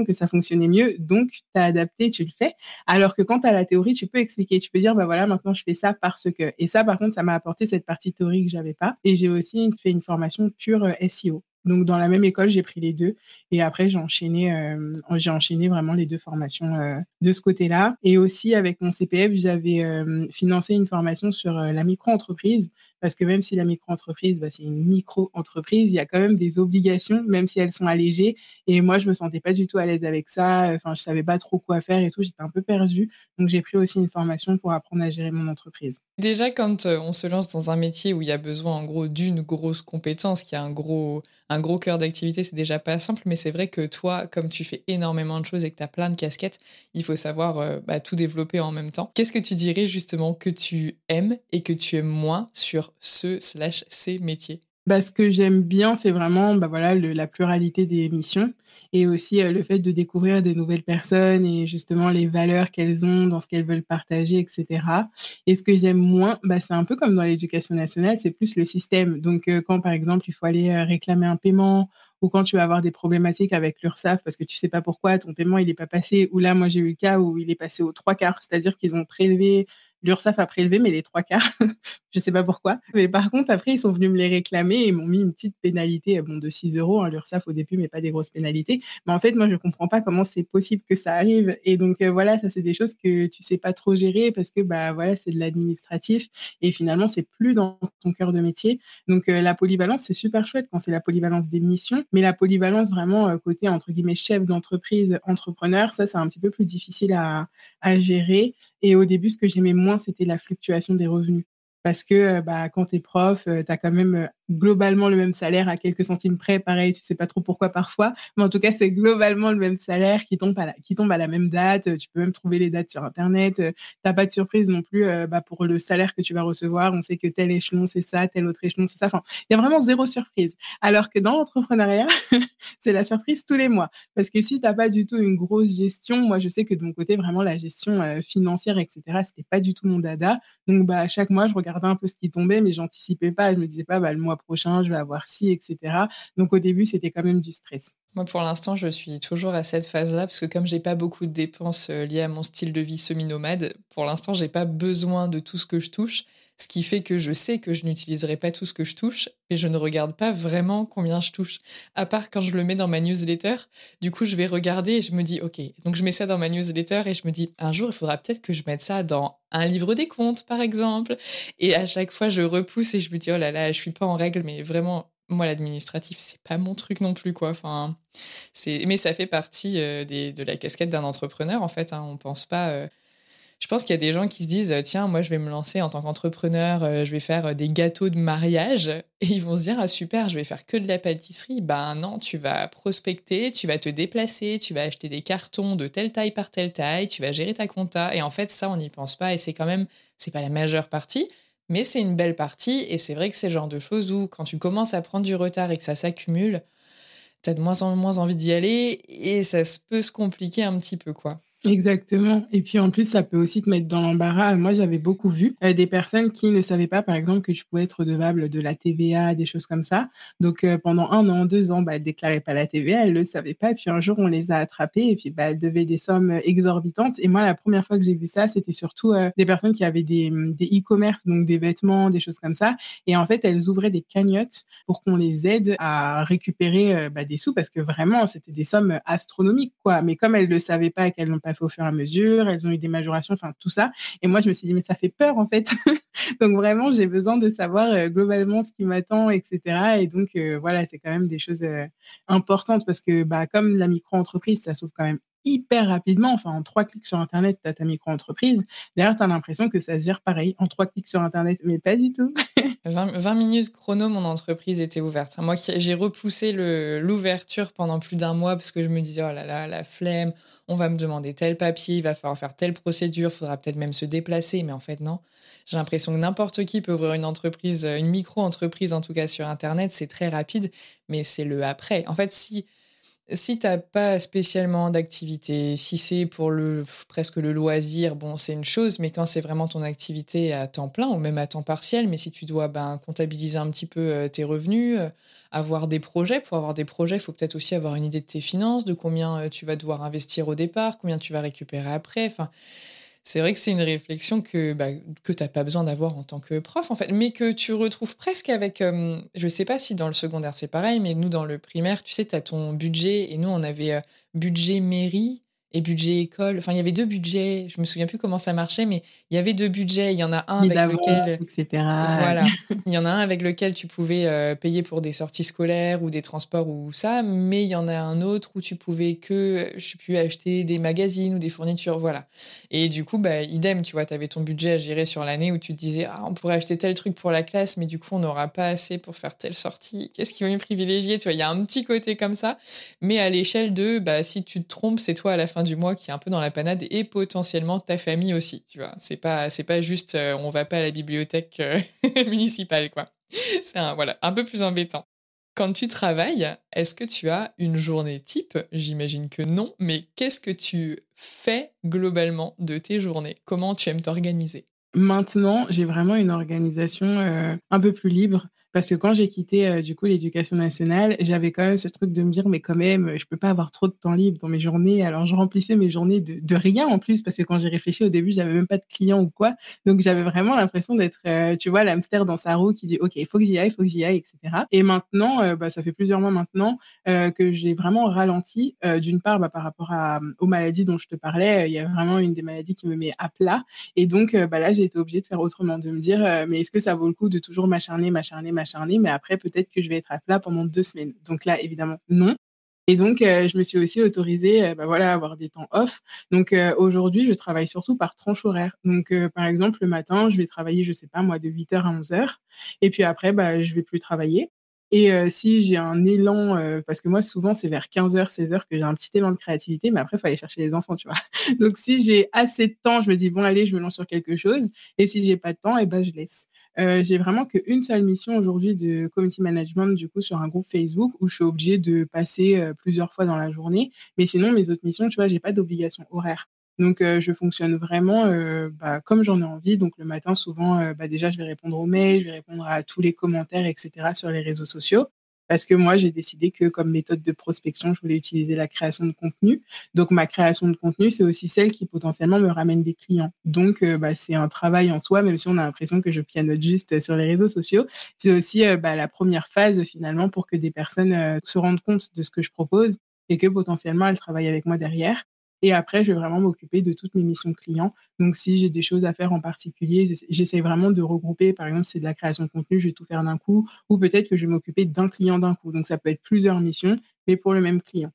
que ça fonctionnait mieux, donc tu as adapté, tu le fais. Alors que quand tu as la théorie, tu peux expliquer, tu peux dire, bah voilà, maintenant je fais ça parce que. Et ça, par contre, ça m'a apporté cette partie théorique que j'avais pas. Et j'ai aussi fait une formation pure euh, S E O. Donc, dans la même école, j'ai pris les deux. Et après, j'ai enchaîné, euh, j'ai enchaîné vraiment les deux formations euh, de ce côté-là. Et aussi, avec mon C P F, j'avais euh, financé une formation sur euh, la micro-entreprise. Parce que même si la micro-entreprise, bah, c'est une micro-entreprise, il y a quand même des obligations, même si elles sont allégées. Et moi, je me sentais pas du tout à l'aise avec ça. Enfin, je savais pas trop quoi faire et tout. J'étais un peu perdue. Donc, j'ai pris aussi une formation pour apprendre à gérer mon entreprise. Déjà, quand euh, on se lance dans un métier où il y a besoin, en gros, d'une grosse compétence, qui a un gros, un gros cœur d'activité, c'est déjà pas simple. Mais c'est vrai que toi, comme tu fais énormément de choses et que tu as plein de casquettes, il faut savoir euh, bah, tout développer en même temps. Qu'est-ce que tu dirais justement que tu aimes et que tu aimes moins sur ce slash ces métiers? Bah, ce que j'aime bien, c'est vraiment bah, voilà, le, la pluralité des missions et aussi euh, le fait de découvrir des nouvelles personnes et justement les valeurs qu'elles ont dans ce qu'elles veulent partager, et cetera. Et ce que j'aime moins, bah, c'est un peu comme dans l'éducation nationale, c'est plus le système. Donc, euh, quand par exemple, il faut aller euh, réclamer un paiement ou quand tu vas avoir des problématiques avec l'URSSAF parce que tu sais pas pourquoi ton paiement il est pas passé, ou là, moi, j'ai eu le cas où il est passé aux trois quarts, c'est-à-dire qu'ils ont prélevé l'URSSAF a prélevé, mais les trois quarts, je sais pas pourquoi. Mais par contre, après, ils sont venus me les réclamer et m'ont mis une petite pénalité, bon, de six euros, hein, l'URSSAF au début, mais pas des grosses pénalités. Mais en fait, moi, je comprends pas comment c'est possible que ça arrive. Et donc, euh, voilà, ça, c'est des choses que tu sais pas trop gérer parce que, bah, voilà, c'est de l'administratif et finalement, c'est plus dans ton cœur de métier. Donc, euh, la polyvalence, c'est super chouette quand c'est la polyvalence des missions, mais la polyvalence vraiment euh, côté, entre guillemets, chef d'entreprise, entrepreneur, ça, c'est un petit peu plus difficile à, à gérer. Et au début, ce que j'aimais moins, c'était la fluctuation des revenus. Parce que bah, quand tu es prof, euh, tu as quand même euh, globalement le même salaire à quelques centimes près. Pareil, tu sais pas trop pourquoi parfois. Mais en tout cas, c'est globalement le même salaire qui tombe à la, qui tombe à la même date. Tu peux même trouver les dates sur Internet. Tu n'as pas de surprise non plus euh, bah, pour le salaire que tu vas recevoir. On sait que tel échelon, c'est ça, tel autre échelon, c'est ça. Enfin, il y a vraiment zéro surprise. Alors que dans l'entrepreneuriat, c'est la surprise tous les mois. Parce que si tu n'as pas du tout une grosse gestion, moi, je sais que de mon côté, vraiment, la gestion euh, financière, et cetera, c'était pas du tout mon dada. Donc, bah, chaque mois, je regardais un peu ce qui tombait, mais j'anticipais pas. Je me disais pas, bah, le mois prochain, je vais avoir ci, et cetera. Donc, au début, c'était quand même du stress. Moi, pour l'instant, je suis toujours à cette phase-là parce que comme j'ai pas beaucoup de dépenses euh, liées à mon style de vie semi-nomade, pour l'instant, j'ai pas besoin de tout ce que je touche. Ce qui fait que je sais que je n'utiliserai pas tout ce que je touche, mais je ne regarde pas vraiment combien je touche. À part quand je le mets dans ma newsletter, du coup, je vais regarder et je me dis, ok, donc je mets ça dans ma newsletter et je me dis, un jour, il faudra peut-être que je mette ça dans un livre des comptes, par exemple. Et à chaque fois, je repousse et je me dis, oh là là, je suis pas en règle, mais vraiment, moi, l'administratif, c'est pas mon truc non plus, quoi. Enfin, c'est... Mais ça fait partie euh, des, de la casquette d'un entrepreneur, en fait. Hein. On pense pas... euh, Je pense qu'il y a des gens qui se disent tiens, moi je vais me lancer en tant qu'entrepreneur, euh, je vais faire des gâteaux de mariage et ils vont se dire ah super, je vais faire que de la pâtisserie. Ben non, tu vas prospecter, tu vas te déplacer, tu vas acheter des cartons de telle taille par telle taille, tu vas gérer ta compta et en fait ça on n'y pense pas et c'est quand même c'est pas la majeure partie, mais c'est une belle partie et c'est vrai que c'est le genre de choses où quand tu commences à prendre du retard et que ça s'accumule, t'as de moins en moins envie d'y aller et ça se peut se compliquer un petit peu quoi. Exactement. Et puis en plus, ça peut aussi te mettre dans l'embarras. Moi, j'avais beaucoup vu euh, des personnes qui ne savaient pas, par exemple, que tu pouvais être redevable de la T V A, des choses comme ça. Donc euh, pendant un an, deux ans, bah, elles déclaraient pas la T V A, elles le savaient pas. Et puis un jour, on les a attrapées et puis bah, elles devaient des sommes exorbitantes. Et moi, la première fois que j'ai vu ça, c'était surtout euh, des personnes qui avaient des, des e-commerce, donc des vêtements, des choses comme ça. Et en fait, elles ouvraient des cagnottes pour qu'on les aide à récupérer euh, bah, des sous parce que vraiment, c'était des sommes astronomiques, quoi. Mais comme elles le savaient pas et qu'elles n'ont pas fait au fur et à mesure, elles ont eu des majorations, enfin tout ça. Et moi, je me suis dit, mais ça fait peur en fait. Donc vraiment, j'ai besoin de savoir euh, globalement ce qui m'attend, et cetera. Et donc euh, voilà, c'est quand même des choses euh, importantes parce que bah, comme la micro-entreprise, ça s'ouvre quand même hyper rapidement. Enfin, en trois clics sur Internet, tu as ta micro-entreprise. D'ailleurs, tu as l'impression que ça se gère pareil, en trois clics sur Internet, mais pas du tout. vingt, vingt minutes chrono, mon entreprise était ouverte. Moi, qui, j'ai repoussé le, l'ouverture pendant plus d'un mois parce que je me disais, oh là là, la flemme, on va me demander tel papier, il va falloir faire telle procédure, il faudra peut-être même se déplacer. Mais en fait, non. J'ai l'impression que n'importe qui peut ouvrir une entreprise, une micro-entreprise en tout cas sur Internet, c'est très rapide, mais c'est le après. En fait, si Si t'as pas spécialement d'activité, si c'est pour le presque le loisir, bon, c'est une chose, mais quand c'est vraiment ton activité à temps plein ou même à temps partiel, mais si tu dois, ben, comptabiliser un petit peu, heu, tes revenus, heu, avoir des projets. Pour avoir des projets, il faut peut-être aussi avoir une idée de tes finances, de combien, heu, tu vas devoir investir au départ, combien tu vas récupérer après. Enfin, c'est vrai que c'est une réflexion que, bah, que tu as pas besoin d'avoir en tant que prof, en fait, mais que tu retrouves presque avec, hem, je sais pas si dans le secondaire c'est pareil, mais nous, dans le primaire, tu sais, tu as ton budget et nous, on avait, heu, budget mairie et budget école. Enfin, il y avait deux budgets, je me souviens plus comment ça marchait, mais il y avait deux budgets. Il y en a un Ni avec d'avance lequel et cetera. voilà, il y en a un avec lequel tu pouvais, heu, payer pour des sorties scolaires ou des transports ou ça, mais il y en a un autre où tu pouvais que, je sais plus, acheter des magazines ou des fournitures, voilà et du coup, bah, idem, tu vois? Tu avais ton budget à gérer sur l'année où tu te disais: «Ah, on pourrait acheter tel truc pour la classe, mais du coup, on n'aura pas assez pour faire telle sortie. Qu'est-ce qui va mieux privilégier?» Tu vois? Il y a un petit côté comme ça, mais à l'échelle de, bah, si tu te trompes, c'est toi à la fin du mois qui est un peu dans la panade et potentiellement ta famille aussi, tu vois? C'est pas c'est pas juste, heu, on va pas à la bibliothèque, heu, municipale, quoi. C'est un voilà, un peu plus embêtant. Quand tu travailles, est-ce que tu as une journée type? J'imagine que non, mais qu'est-ce que tu fais globalement de tes journées? Comment tu aimes t'organiser? Maintenant, j'ai vraiment une organisation, heu, un peu plus libre parce que quand j'ai quitté, heu, du coup, l'éducation nationale, j'avais quand même ce truc de me dire: «Mais quand même, heu, je peux pas avoir trop de temps libre dans mes journées». Alors je remplissais mes journées de de rien en plus parce que quand j'ai réfléchi au début, j'avais même pas de clients ou quoi. Donc j'avais vraiment l'impression d'être, heu, tu vois, l'hamster dans sa roue qui dit: «OK, il faut que j'y aille, il faut que j'y aille» et cetera et maintenant, heu, bah, ça fait plusieurs mois maintenant, heu, que j'ai vraiment ralenti, heu, d'une part, bah, par rapport à, mmh, aux maladies dont je te parlais, heu, il y a vraiment une des maladies qui me met à plat et donc, heu, bah, là, j'ai été obligée de faire autrement, de me dire, heu: «Mais est-ce que ça vaut le coup de toujours m'acharner, m'acharner, m'acharner, mais après peut-être que je vais être à plat pendant deux semaines?» Donc là, évidemment, non et donc, heu, je me suis aussi autorisée, heu, bah, voilà, à avoir des temps off. Donc, heu, aujourd'hui, je travaille surtout par tranche horaire. Donc, heu, par exemple, le matin, je vais travailler, je sais pas moi, de huit heures à onze heures et puis après, bah, je vais plus travailler et heu, si j'ai un élan, heu, parce que moi, souvent, c'est vers quinze heures, seize heures que j'ai un petit élan de créativité, mais après, il faut aller chercher les enfants, tu vois? Donc si j'ai assez de temps, je me dis: «Bon allez, je me lance sur quelque chose» et si j'ai pas de temps et ben, je laisse. Heu, j'ai vraiment qu'une seule mission aujourd'hui de community management, du coup, sur un groupe Facebook où je suis obligée de passer, heu, plusieurs fois dans la journée. Mais sinon, mes autres missions, tu vois, j'ai pas d'obligation horaire. Donc heu, je fonctionne vraiment, heu, bah, comme j'en ai envie. Donc le matin, souvent, heu, bah, déjà, je vais répondre aux mails, je vais répondre à tous les commentaires et cetera sur les réseaux sociaux. Parce que moi, j'ai décidé que comme méthode de prospection, je voulais utiliser la création de contenu. Donc ma création de contenu, c'est aussi celle qui potentiellement me ramène des clients. Donc heu, bah, c'est un travail en soi, même si on a l'impression que je pianote juste sur les réseaux sociaux. C'est aussi, heu, bah, la première phase finalement pour que des personnes, heu, se rendent compte de ce que je propose et que potentiellement elles travaillent avec moi derrière et après je vais vraiment m'occuper de toutes mes missions clients. Donc si j'ai des choses à faire en particulier, j'ess j'essaie vraiment de regrouper. Par exemple, si c'est de la création de contenu, je vais tout faire d'un coup ou peut-être que je vais m'occuper d'un client d'un coup. Donc ça peut être plusieurs missions, mais pour le même client.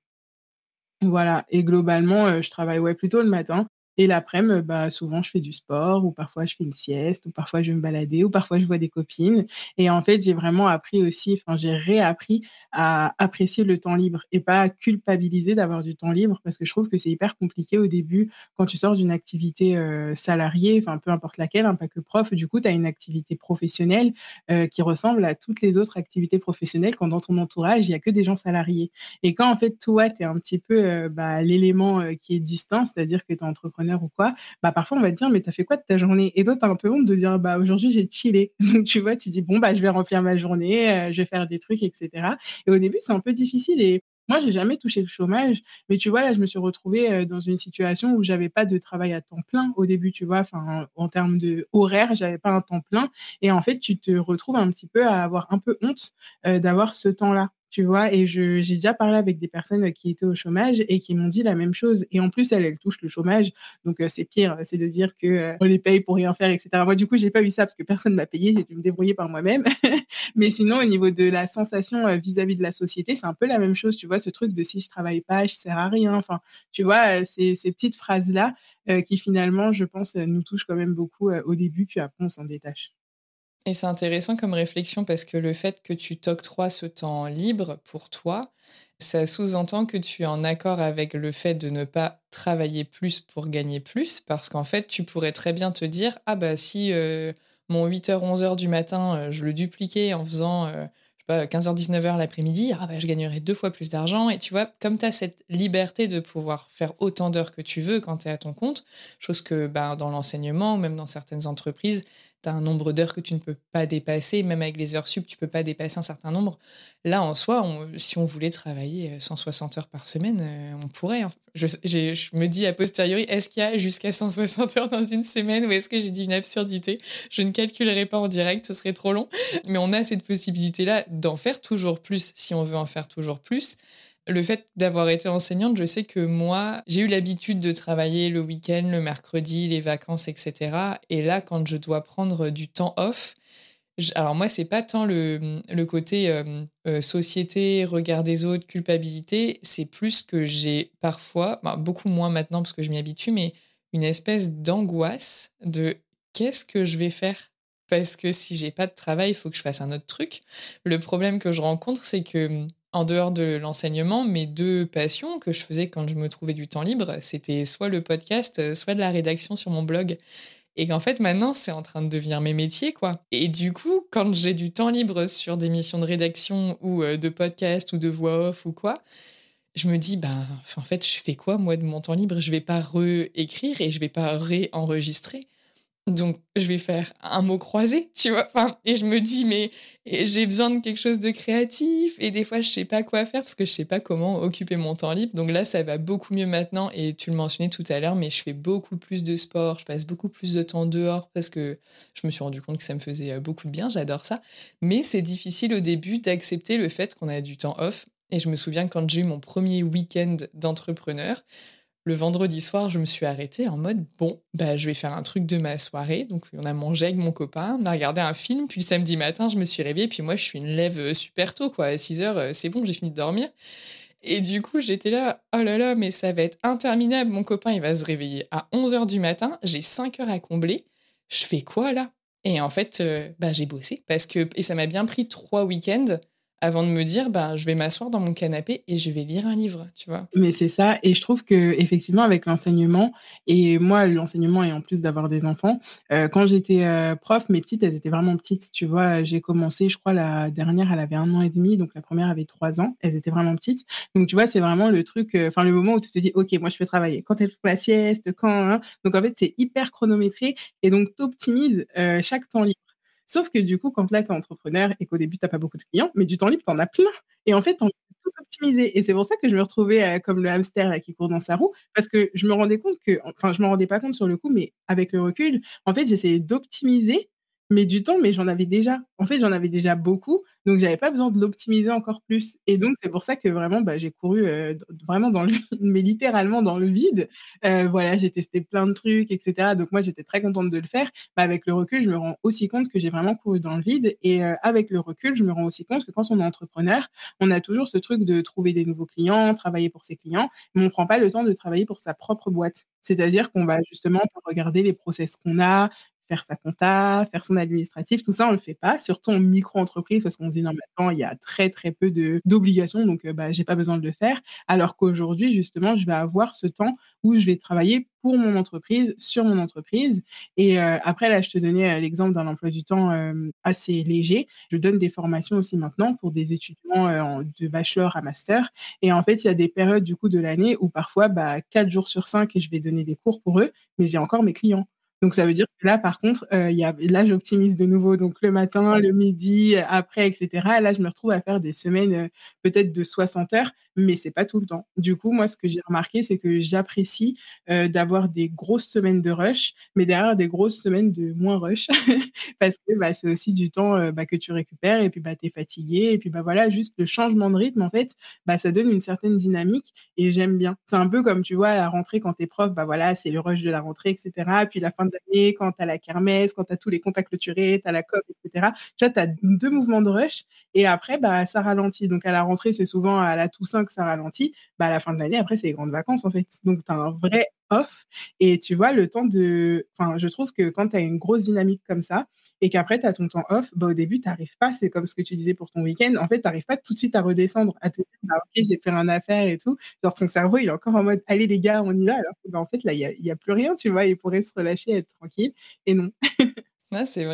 Voilà et globalement, heu, je travaille, ouais, plutôt le matin et l'après-midi, bah, souvent je fais du sport ou parfois je fais une sieste ou parfois je vais me balader ou parfois je vois des copines et en fait, j'ai vraiment appris aussi, enfin, j'ai réappris à apprécier le temps libre et pas à culpabiliser d'avoir du temps libre parce que je trouve que c'est hyper compliqué au début quand tu sors d'une activité, heu, salariée, enfin, peu importe laquelle, hein, pas que prof. Du coup, tu as une activité professionnelle, heu, qui ressemble à toutes les autres activités professionnelles quand dans ton entourage, il y a que des gens salariés. Et quand en fait toi, tu es un petit peu, heu, bah, l'élément, heu, qui est distinct, c'est-à-dire que tu es entrepreneur ou quoi, bah, parfois on va te dire: «Mais tu as fait quoi de ta journée?» et toi, tu as un peu honte de dire: «Bah, aujourd'hui j'ai chillé». Donc tu vois, tu dis: «Bon, bah, je vais remplir ma journée, heu, je vais faire des trucs et cetera» et au début, c'est un peu difficile et moi, j'ai jamais touché le chômage, mais tu vois, là, je me suis retrouvée, heu, dans une situation où j'avais pas de travail à temps plein au début, tu vois? Enfin, en termes d'horaire, j'avais pas un temps plein et en fait, tu te retrouves un petit peu à avoir un peu honte, heu, d'avoir ce temps-là. Tu vois? Et je j'ai déjà parlé avec des personnes, qui étaient au chômage et qui m'ont dit la même chose et en plus, elles, elles touchent le chômage, donc heu, c'est pire, c'est de dire que, heu, on les paye pour rien faire et cetera. Moi, du coup, j'ai pas eu ça parce que personne m'a payé, j'ai dû me débrouiller par moi-même. Mais sinon, au niveau de la sensation, heu, vis-à-vis de la société, c'est un peu la même chose, tu vois? Ce truc de: «Si je travaille pas, je sers à rien». Enfin, tu vois, heu, ces ces petites phrases-là, heu, qui finalement, je pense, heu, nous touchent quand même beaucoup, heu, au début, puis après on s'en détache. Et c'est intéressant comme réflexion parce que le fait que tu t'octroies ce temps libre pour toi, ça sous-entend que tu es en accord avec le fait de ne pas travailler plus pour gagner plus. Parce qu'en fait, tu pourrais très bien te dire: «Ah bah si, heu, mon huit heures onze heures du matin, heu, je le dupliquais en faisant, heu, sais pas, quinze heures dix-neuf heures l'après-midi, ah bah, je gagnerai deux fois plus d'argent. Et tu vois, comme tu as cette liberté de pouvoir faire autant d'heures que tu veux quand tu es à ton compte, chose que bah, dans l'enseignement ou même dans certaines entreprises, tu as un nombre d'heures que tu ne peux pas dépasser, même avec les heures sup, tu peux pas dépasser un certain nombre. Là, en soi, on- si on voulait travailler cent soixante heures par semaine, euh, on pourrait, hein. Je, j'ai- je me dis a posteriori, est-ce qu'il y a jusqu'à cent soixante heures dans une semaine ou est-ce que j'ai dit une absurdité? Je ne calculerai pas en direct, ce serait trop long. Mais on a cette possibilité-là d'en faire toujours plus si on veut en faire toujours plus. Le fait d'avoir été enseignante, je sais que moi, j'ai eu l'habitude de travailler le week-end, le mercredi, les vacances, et cetera. Et là, quand je dois prendre du temps off, je- alors moi, c'est pas tant le, le côté euh, euh, société, regard des autres, culpabilité, c'est plus que j'ai parfois, bah, beaucoup moins maintenant parce que je m'y habitue, mais une espèce d'angoisse de qu'est-ce que je vais faire? Parce que si j'ai pas de travail, il faut que je fasse un autre truc. Le problème que je rencontre, c'est que en dehors de l'enseignement, mes deux passions que je faisais quand je me trouvais du temps libre, c'était soit le podcast, euh, soit de la rédaction sur mon blog. Et qu'en fait, maintenant, c'est en train de devenir mes métiers, quoi. Et du coup, quand j'ai du temps libre sur des missions de rédaction ou euh, de podcast ou de voix off ou quoi, je me dis, ben, en fait, je fais quoi, moi, de mon temps libre? Je vais pas réécrire et je vais pas réenregistrer. Donc, je vais faire un mot croisé, tu vois. Enfin, et je me dis, mais j'ai besoin de quelque chose de créatif. Et des fois, je sais pas quoi faire parce que je sais pas comment occuper mon temps libre. Donc là, ça va beaucoup mieux maintenant. Et tu le mentionnais tout à l'heure, mais je fais beaucoup plus de sport. Je passe beaucoup plus de temps dehors parce que je me suis rendu compte que ça me faisait euh, beaucoup de bien. J'adore ça. Mais c'est difficile au début d'accepter le fait qu'on a du temps off. Et je me souviens quand j'ai eu mon premier week-end d'entrepreneur, le vendredi soir, je me suis arrêtée en mode bon, bah, je vais faire un truc de ma soirée. Donc, on a mangé avec mon copain, on a regardé un film. Puis le samedi matin, je me suis réveillée. Puis moi, je suis une lève euh, super tôt, quoi. À six heures, euh, c'est bon, j'ai fini de dormir. Et du coup, j'étais là, oh là là, mais ça va être interminable. Mon copain, il va se réveiller à onze heures du matin. J'ai cinq heures à combler. Je fais quoi là? Et en fait, euh, bah, j'ai bossé. Parce que, et ça m'a bien pris trois week-ends avant de me dire, bah, je vais m'asseoir dans mon canapé et je vais lire un livre, tu vois. Mais c'est ça et je trouve qu'effectivement avec l'enseignement et moi l'enseignement et en plus d'avoir des enfants, heu, quand j'étais, heu, prof, mes petites, elles étaient vraiment petites, tu vois? J'ai commencé, je crois la dernière, elle avait un an et demi, donc la première avait trois ans. Elles étaient vraiment petites. Donc tu vois, c'est vraiment le truc, heu, enfin le moment où tu te dis: «OK, moi je vais travailler». Quand elles font la sieste, quand hein, donc en fait, c'est hyper chronométré et donc tu optimises, heu, chaque temps libre. Sauf que du coup, quand là, tu es entrepreneur et qu'au début, tu as pas beaucoup de clients, mais du temps libre, tu en as plein et en fait, tu tout optimiser. Et c'est pour ça que je me retrouvais euh, comme le hamster là, qui court dans sa roue, parce que je me rendais compte que, enfin, je me rendais pas compte sur le coup, mais avec le recul, en fait, j'essayais d'optimiser, mais du temps, mais j'en avais déjà. En fait, j'en avais déjà beaucoup, donc j'avais pas besoin de l'optimiser encore plus. Et donc, c'est pour ça que vraiment, bah, j'ai couru euh, d- vraiment dans le vide, mais littéralement dans le vide. Euh, voilà, j'ai testé plein de trucs, et cetera. Donc, moi, j'étais très contente de le faire. Bah, avec le recul, je me rends aussi compte que j'ai vraiment couru dans le vide. Et euh, avec le recul, je me rends aussi compte que quand on est entrepreneur, on a toujours ce truc de trouver des nouveaux clients, travailler pour ses clients, mais on prend pas le temps de travailler pour sa propre boîte. C'est-à-dire qu'on va justement regarder les process qu'on a, faire sa compta, faire son administratif, tout ça, on le fait pas, surtout en micro-entreprise parce qu'on se dit: «Non, mais attends, il y a très, très peu de d'obligations, donc heu, bah, j'ai pas besoin de le faire». Alors qu'aujourd'hui, justement, je vais avoir ce temps où je vais travailler pour mon entreprise, sur mon entreprise et heu, après là, je te donnais, heu, l'exemple d'un emploi du temps, hem, assez léger. Je donne des formations aussi maintenant pour des étudiants, heu, en de bachelor à master et en fait, il y a des périodes du coup de l'année où parfois, bah, quatre jours sur cinq et je vais donner des cours pour eux, mais j'ai encore mes clients. Donc ça veut dire que là, par contre, heu, il y a là, j'optimise de nouveau donc le matin, le midi, heu, après et cetera. Là, je me retrouve à faire des semaines, heu, peut-être de soixante heures, mais c'est pas tout le temps. Du coup, moi, ce que j'ai remarqué, c'est que j'apprécie, heu, d'avoir des grosses semaines de rush, mais derrière des grosses semaines de moins rush parce que, bah, c'est aussi du temps, heu, bah, que tu récupères et puis, bah, tu es fatigué et puis, bah, voilà, juste le changement de rythme, en fait, bah, ça donne une certaine dynamique et j'aime bien. C'est un peu comme, tu vois, à la rentrée quand tu es prof, bah, voilà, c'est le rush de la rentrée et cetera. Puis la fin de l'année, quand tu as la kermesse, quand tu as tous les comptes clôturés, tu as la COP et cetera. Tu vois, tu as deux mouvements de rush et après, bah, ça ralentit. Donc à la rentrée, c'est souvent à la Toussaint que ça ralentit. Bah, à la fin de l'année, après, c'est les grandes vacances, en fait. Donc tu as un vrai off et tu vois, le temps de enfin, je trouve que quand tu as une grosse dynamique comme ça et qu'après tu as ton temps off, bah, au début, tu arrives pas, c'est comme ce que tu disais pour ton week-end, en fait, tu arrives pas tout de suite à redescendre, à te dire: «Bah, OK, j'ai fait un affaire et tout». Genre ton cerveau, il est encore en mode: «Allez les gars, on y va», alors que, bah, en fait, là, il y a il y a plus rien, tu vois? Il pourrait se relâcher, être tranquille et non. Ouais, c'est vrai.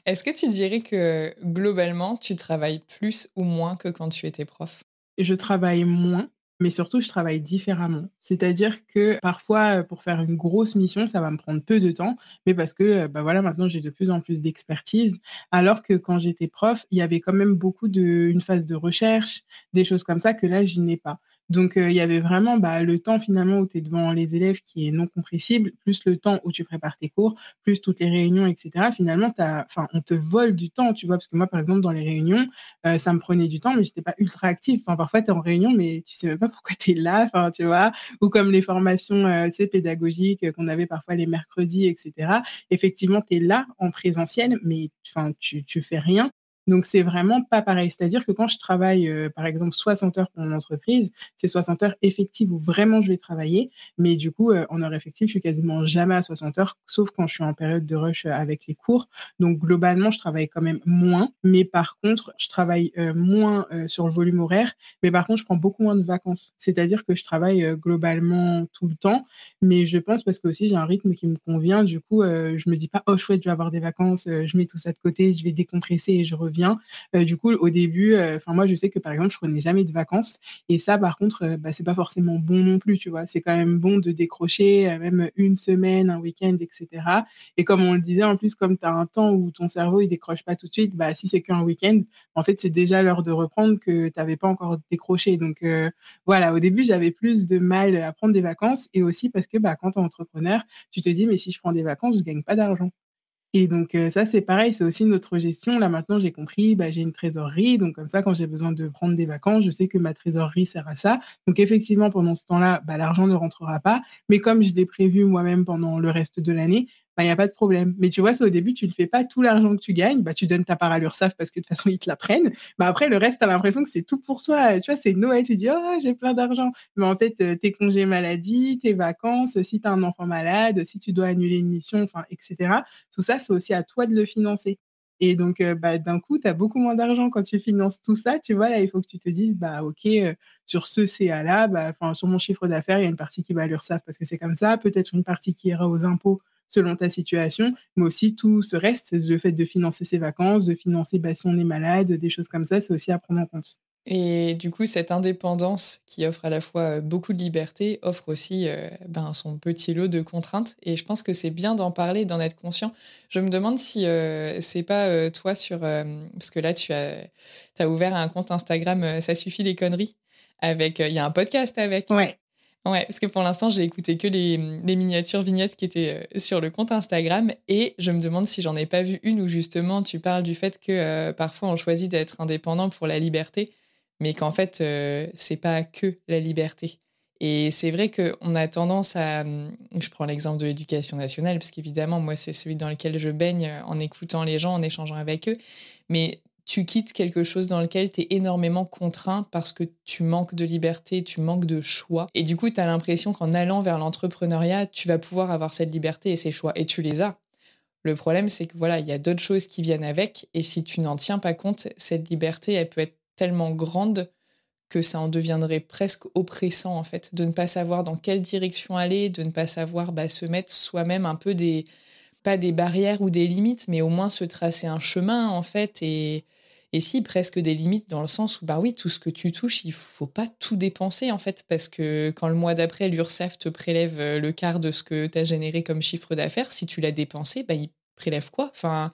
Est-ce que tu dirais que globalement, tu travailles plus ou moins que quand tu étais prof? Je travaille moins, mais surtout je travaille différemment. C'est-à-dire que parfois, heu, pour faire une grosse mission, ça va me prendre peu de temps, mais parce que, heu, bah, voilà, maintenant j'ai de plus en plus d'expertise. Alors que quand j'étais prof, il y avait quand même beaucoup de une phase de recherche, des choses comme ça que là, je n'ai pas. Donc, heu, il y avait vraiment, bah, le temps finalement où tu es devant les élèves qui est non compressible, plus le temps où tu prépares tes cours, plus toutes les réunions et cetera. Finalement, tu enfin, on te vole du temps, tu vois? Parce que moi, par exemple, dans les réunions, Heu, ça me prenait du temps, mais j'étais pas ultra active. Enfin, parfois, tu es en réunion, mais tu sais même pas pourquoi tu es là, enfin, tu vois? Ou comme les formations, heu, tu sais, pédagogiques, heu, qu'on avait parfois les mercredis et cetera. Effectivement, tu es là en présentiel, mais enfin, tu tu fais rien. Donc c'est vraiment pas pareil. C'est-à-dire que quand je travaille, heu, par exemple soixante heures pour mon entreprise, c'est soixante heures effectives où vraiment je vais travailler, mais du coup, heu, en heures effectives, je suis quasiment jamais à soixante heures, sauf quand je suis en période de rush, heu, avec les cours. Donc globalement, je travaille quand même moins, mais par contre, je travaille, heu, moins, heu, sur le volume horaire, mais par contre, je prends beaucoup moins de vacances. C'est-à-dire que je travaille, heu, globalement tout le temps, mais je pense parce qu'aussi j'ai un rythme qui me convient, du coup, heu, je me dis pas: «Oh chouette, je vais avoir des vacances, heu, je mets tout ça de côté, je vais décompresser et je reviens». Heu, du coup, au début, heu, enfin moi, je sais que par exemple, je prenais jamais de vacances et ça par contre, heu, bah, c'est pas forcément bon non plus, tu vois? C'est quand même bon de décrocher, heu, même une semaine, un week-end et cetera. Et comme on le disait, en plus, comme tu as un temps où ton cerveau, il décroche pas tout de suite, bah, si c'est qu'un week-end, en fait, c'est déjà l'heure de reprendre que tu avais pas encore décroché. Donc, heu, voilà, au début, j'avais plus de mal à prendre des vacances et aussi parce que, bah, quand tu es entrepreneur, tu te dis: «Mais si je prends des vacances, je gagne pas d'argent». Et donc, heu, ça, c'est pareil, c'est aussi notre gestion. Là, maintenant, j'ai compris, bah, j'ai une trésorerie, donc comme ça, quand j'ai besoin de prendre des vacances, je sais que ma trésorerie sert à ça. Donc effectivement, pendant ce temps-là, bah, l'argent ne rentrera pas, mais comme je l'ai prévu moi-même pendant le reste de l'année, bah, il y a pas de problème. Mais tu vois, c'est au début, tu ne fais pas tout l'argent que tu gagnes, bah, tu donnes ta part à l'URSSAF parce que de toute façon, ils te la prennent. Mais après, le reste, tu as l'impression que c'est tout pour soi. Tu vois, c'est Noël, tu dis: «Oh, j'ai plein d'argent». Mais en fait, heu, tes congés maladie, tes vacances, si tu as un enfant malade, si tu dois annuler une mission, enfin et cetera, tout ça, c'est aussi à toi de le financer. Et donc, heu, bah, d'un coup, tu as beaucoup moins d'argent quand tu finances tout ça, tu vois? Là, il faut que tu te dises: «Bah, OK, heu, sur ce C A-là, bah, enfin, sur mon chiffre d'affaires, il y a une partie qui va à l'URSSAF parce que c'est comme ça, peut-être une partie qui ira aux impôts selon ta situation, mais aussi tout ce reste, le fait de financer ses vacances, de financer, bah, si on est malade, des choses comme ça, c'est aussi à prendre en compte». Et du coup, cette indépendance qui offre à la fois euh, beaucoup de liberté, offre aussi euh, ben, son petit lot de contraintes. Et je pense que c'est bien d'en parler, d'en être conscient. Je me demande si euh, c'est pas euh, toi sur... euh, parce que là, tu as, t'as ouvert un compte Instagram, euh, Ça suffit les conneries, avec... euh, Il y a un podcast avec. Ouais. Ouais, parce que pour l'instant, j'ai écouté que les, les miniatures vignettes qui étaient euh, sur le compte Instagram. Et je me demande si j'en ai pas vu une où justement tu parles du fait que euh, parfois on choisit d'être indépendant pour la liberté, mais qu'en fait, euh, c'est pas que la liberté. Et c'est vrai qu'on a tendance à... hum, Je prends l'exemple de l'éducation nationale, parce qu'évidemment, moi, c'est celui dans lequel je baigne euh, en écoutant les gens, en échangeant avec eux. Mais tu quittes quelque chose dans lequel tu es énormément contraint parce que tu manques de liberté, tu manques de choix. Et du coup, tu as l'impression qu'en allant vers l'entrepreneuriat, tu vas pouvoir avoir cette liberté et ces choix. Et tu les as. Le problème, c'est que voilà, il y a d'autres choses qui viennent avec. Et si tu n'en tiens pas compte, cette liberté, elle peut être tellement grande que ça en deviendrait presque oppressant, en fait, de ne pas savoir dans quelle direction aller, de ne pas savoir bah, se mettre soi-même un peu des, pas des barrières ou des limites, mais au moins se tracer un chemin, en fait, et, et si, presque des limites dans le sens où, bah oui, tout ce que tu touches, il faut pas tout dépenser, en fait, parce que quand le mois d'après, l'URSSAF te prélève euh, le quart de ce que tu as généré comme chiffre d'affaires, si tu l'as dépensé, bah il prélève quoi? Enfin,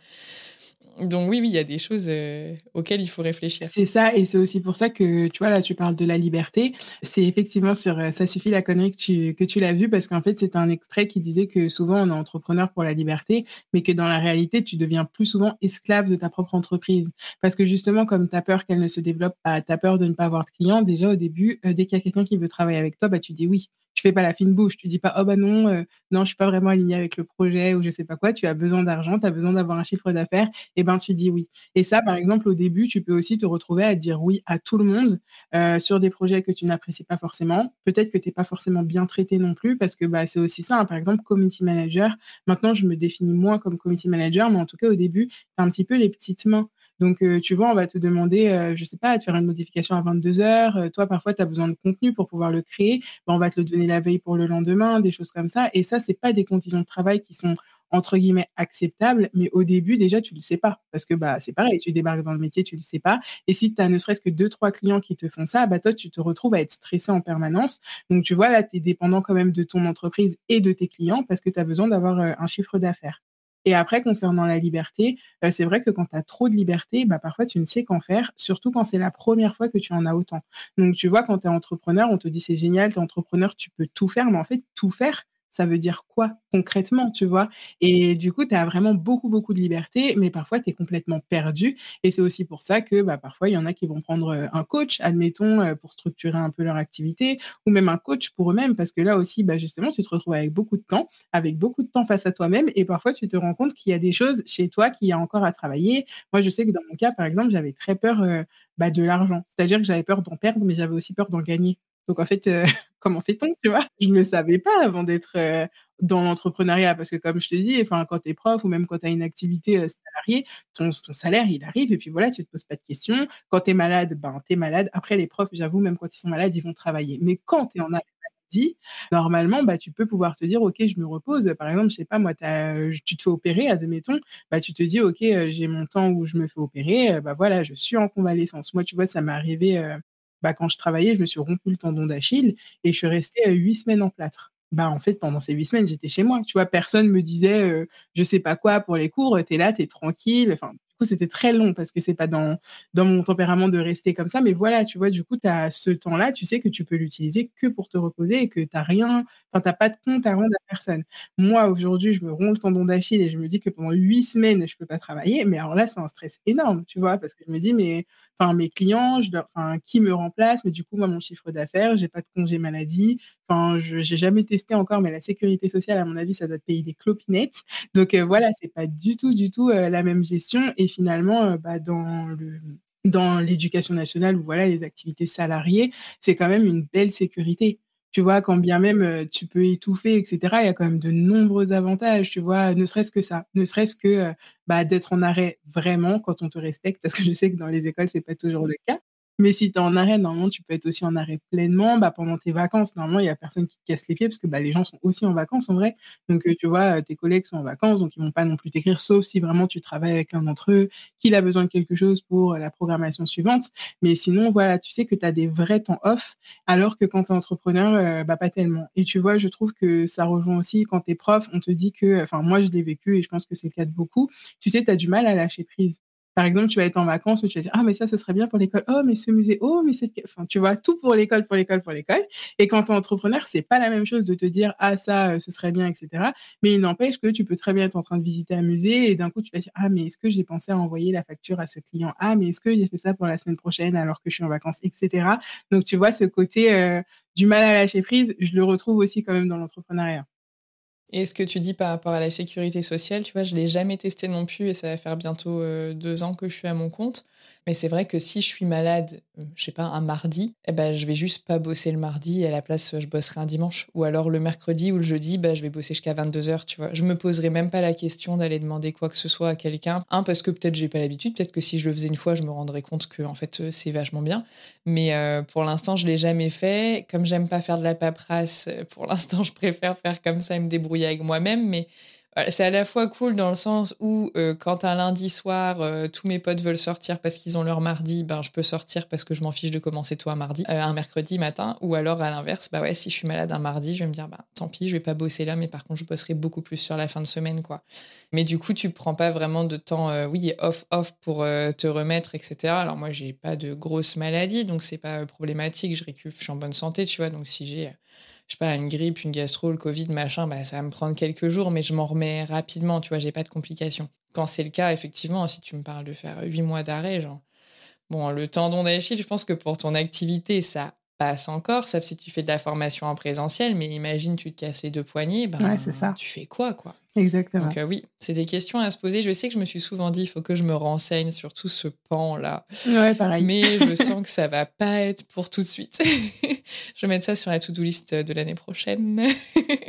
donc oui, oui, il y a des choses euh, auxquelles il faut réfléchir. C'est ça et c'est aussi pour ça que, tu vois, là, tu parles de la liberté. C'est effectivement sur, heu, Ça suffit la connerie que tu que tu l'as vu parce qu'en fait, c'est un extrait qui disait que souvent on est entrepreneur pour la liberté, mais que dans la réalité, tu deviens plus souvent esclave de ta propre entreprise. Parce que justement, comme tu as peur qu'elle ne se développe pas, tu as peur de ne pas avoir de clients, déjà au début, heu, dès qu'il y a quelqu'un qui veut travailler avec toi, bah, tu dis oui. Tu fais pas la fine bouche, tu dis pas: «Oh bah non, heu, non, je suis pas vraiment alignée avec le projet» ou je sais pas quoi. Tu as besoin d'argent, tu as besoin d'avoir un chiffre d'affaires et ben, tu dis oui. Et ça, par exemple, au début, tu peux aussi te retrouver à dire oui à tout le monde, heu, sur des projets que tu n'apprécies pas forcément. Peut-être que tu es pas forcément bien traité non plus parce que, bah, c'est aussi ça, hein. Par exemple, community manager, maintenant je me définis moins comme community manager, mais en tout cas au début, tu as un petit peu les petites mains. Donc, heu, tu vois, on va te demander, heu, je sais pas, de faire une modification à vingt-deux heures. Heu, toi, parfois, tu as besoin de contenu pour pouvoir le créer. Bah, on va te le donner la veille pour le lendemain, des choses comme ça et ça, c'est pas des conditions de travail qui sont entre guillemets «acceptables», mais au début, déjà, tu le sais pas parce que, bah, c'est pareil, tu débarques dans le métier, tu le sais pas et si tu as ne serait-ce que deux trois clients qui te font ça, bah, toi, tu te retrouves à être stressé en permanence. Donc tu vois, là, tu es dépendant quand même de ton entreprise et de tes clients parce que tu as besoin d'avoir, heu, un chiffre d'affaires. Et après concernant la liberté, heu, c'est vrai que quand tu as trop de liberté, bah, parfois tu ne sais qu'en faire, surtout quand c'est la première fois que tu en as autant. Donc tu vois, quand tu es entrepreneur, on te dit: «C'est génial, tu es entrepreneur, tu peux tout faire», mais en fait, tout faire, ça veut dire quoi concrètement, tu vois? Et du coup, tu as vraiment beaucoup, beaucoup de liberté, mais parfois tu es complètement perdu et c'est aussi pour ça que, bah, parfois il y en a qui vont prendre, heu, un coach, admettons, heu, pour structurer un peu leur activité ou même un coach pour eux-mêmes parce que là aussi, bah, justement, tu te retrouves avec beaucoup de temps, avec beaucoup de temps face à toi-même et parfois tu te rends compte qu'il y a des choses chez toi qu'il y a encore à travailler. Moi, je sais que dans mon cas, par exemple, j'avais très peur, heu, bah, de l'argent. C'est-à-dire que j'avais peur d'en perdre, mais j'avais aussi peur d'en gagner. Donc en fait, heu, comment fait-on, tu vois? Je ne le savais pas avant d'être, heu, dans l'entrepreneuriat parce que comme je te dis, enfin, quand tu es prof ou même quand tu as une activité, heu, salariée, ton ton salaire, il arrive et puis voilà, tu te poses pas de questions. Quand tu es malade, ben, tu es malade. Après les profs, j'avoue, même quand ils sont malades, ils vont travailler. Mais quand tu es en arrêt maladie, normalement, bah, tu peux pouvoir te dire: «OK, je me repose». Par exemple, je sais pas moi, tu as, tu te fais opérer, admettons, bah, tu te dis: «OK, heu, j'ai mon temps où je me fais opérer, heu, bah, voilà, je suis en convalescence». Moi, tu vois, ça m'est arrivé, heu, bah, quand je travaillais, je me suis rompu le tendon d'Achille et je suis restée, heu, huit semaines en plâtre. Bah, en fait, pendant ces huit semaines, j'étais chez moi, tu vois? Personne me disait, heu, je sais pas quoi pour les cours, tu es là, tu es tranquille. Enfin, du coup, c'était très long parce que c'est pas dans dans mon tempérament de rester comme ça, mais voilà, tu vois? Du coup, tu as ce temps-là, tu sais que tu peux l'utiliser que pour te reposer et que tu as rien enfin, tu as pas de compte à rendre à personne. Moi, aujourd'hui, je me romps le tendon d'Achille et je me dis que pendant huit semaines, je peux pas travailler, mais alors là, c'est un stress énorme, tu vois? Parce que je me dis: «Mais enfin, mes clients, je leur enfin, qui me remplace? Mais du coup, moi, mon chiffre d'affaires, j'ai pas de congé maladie». Enfin, je j'ai jamais testé encore, mais la sécurité sociale, à mon avis, ça doit te payer des clopinettes. Donc heu, voilà, c'est pas du tout, du tout, heu, la même gestion et finalement, heu, bah, dans le dans l'éducation nationale ou voilà, les activités salariées, c'est quand même une belle sécurité. Tu vois? Quand bien même, heu, tu peux étouffer et cetera, il y a quand même de nombreux avantages, tu vois? Ne serait-ce que ça, ne serait-ce que, heu, bah, d'être en arrêt vraiment quand on te respecte, parce que je sais que dans les écoles, c'est pas toujours le cas. Mais si tu es en arrêt, normalement, tu peux être aussi en arrêt pleinement, bah, pendant tes vacances. Normalement, il y a personne qui te casse les pieds parce que, bah, les gens sont aussi en vacances en vrai. Donc, heu, tu vois, heu, tes collègues sont en vacances, donc ils vont pas non plus t'écrire, sauf si vraiment tu travailles avec l'un d'entre eux, qu'il a besoin de quelque chose pour, heu, la programmation suivante. Mais sinon, voilà, tu sais que tu as des vrais temps off, alors que quand tu es entrepreneur, heu, bah, pas tellement. Et tu vois, je trouve que ça rejoint aussi quand tu es prof, on te dit que enfin moi je l'ai vécu et je pense que c'est le cas de beaucoup, tu sais, tu as du mal à lâcher prise. Par exemple, tu vas être en vacances où tu vas dire: «Ah mais ça, ce serait bien pour l'école. Oh mais ce musée, oh mais cette» enfin, tu vois? Tout pour l'école, pour l'école, pour l'école et quand tu es entrepreneur, c'est pas la même chose de te dire: «Ah ça, heu, ce serait bien» et cetera. Mais il n'empêche que tu peux très bien être en train de visiter un musée et d'un coup tu vas dire: «Ah mais est-ce que j'ai pensé à envoyer la facture à ce client? Ah mais est-ce que j'ai fait ça pour la semaine prochaine alors que je suis en vacances?» et cetera. Donc tu vois, ce côté, heu, du mal à lâcher prise, je le retrouve aussi quand même dans l'entrepreneuriat. Et ce que tu dis par rapport à la sécurité sociale, tu vois, je l'ai jamais testé non plus et ça va faire bientôt, heu, deux ans que je suis à mon compte. Mais c'est vrai que si je suis malade, heu, je sais pas, un mardi, et ben je vais juste pas bosser le mardi et à la place, heu, je bosserai un dimanche. Ou alors le mercredi ou le jeudi, bah, je vais bosser jusqu'à vingt-deux heures, tu vois? Je me poserai même pas la question d'aller demander quoi que ce soit à quelqu'un. Un, parce que peut-être j'ai pas l'habitude, peut-être que si je le faisais une fois, je me rendrais compte que en fait, heu, c'est vachement bien. Mais heu, pour l'instant, je l'ai jamais fait. Comme j'aime pas faire de la paperasse, heu, pour l'instant, je préfère faire comme ça et me débrouiller avec moi-même. Mais heu, c'est à la fois cool dans le sens où, heu, quand un lundi soir, heu, tous mes potes veulent sortir parce qu'ils ont leur mardi, ben, je peux sortir parce que je m'en fiche de commencer tôt un mardi, heu, un mercredi matin. Ou alors à l'inverse, bah, ouais, si je suis malade un mardi, je vais me dire: «Bah, tant pis, je vais pas bosser là, mais par contre, je bosserai beaucoup plus sur la fin de semaine, quoi». Mais du coup, tu prends pas vraiment de temps, heu, oui, off, off pour, heu, te remettre et cetera. Alors moi, j'ai pas de grosses maladies, donc c'est pas, heu, problématique. Je récup je suis en bonne santé, tu vois? Donc si j'ai, heu, je sais pas, une grippe, une gastro, le covid, machin, bah, ça va me prendre quelques jours, mais je m'en remets rapidement, tu vois? J'ai pas de complications. Quand c'est le cas, effectivement, si tu me parles de faire huit mois d'arrêt, genre bon, le tendon d'Achille, je pense que pour ton activité, ça passe encore, sauf si tu fais de la formation en présentiel, mais imagine, tu te casses les deux poignets, Ouais, c'est ben, ça. tu fais quoi, quoi? Donc Exactement. heu, oui, c'est des questions à se poser. Je sais que je me suis souvent dit: «Il faut que je me renseigne sur tout ce pan-là», Ouais, pareil. mais je sens que ça va pas être pour tout de suite. Je vais mettre ça sur la to do list, de l'année prochaine.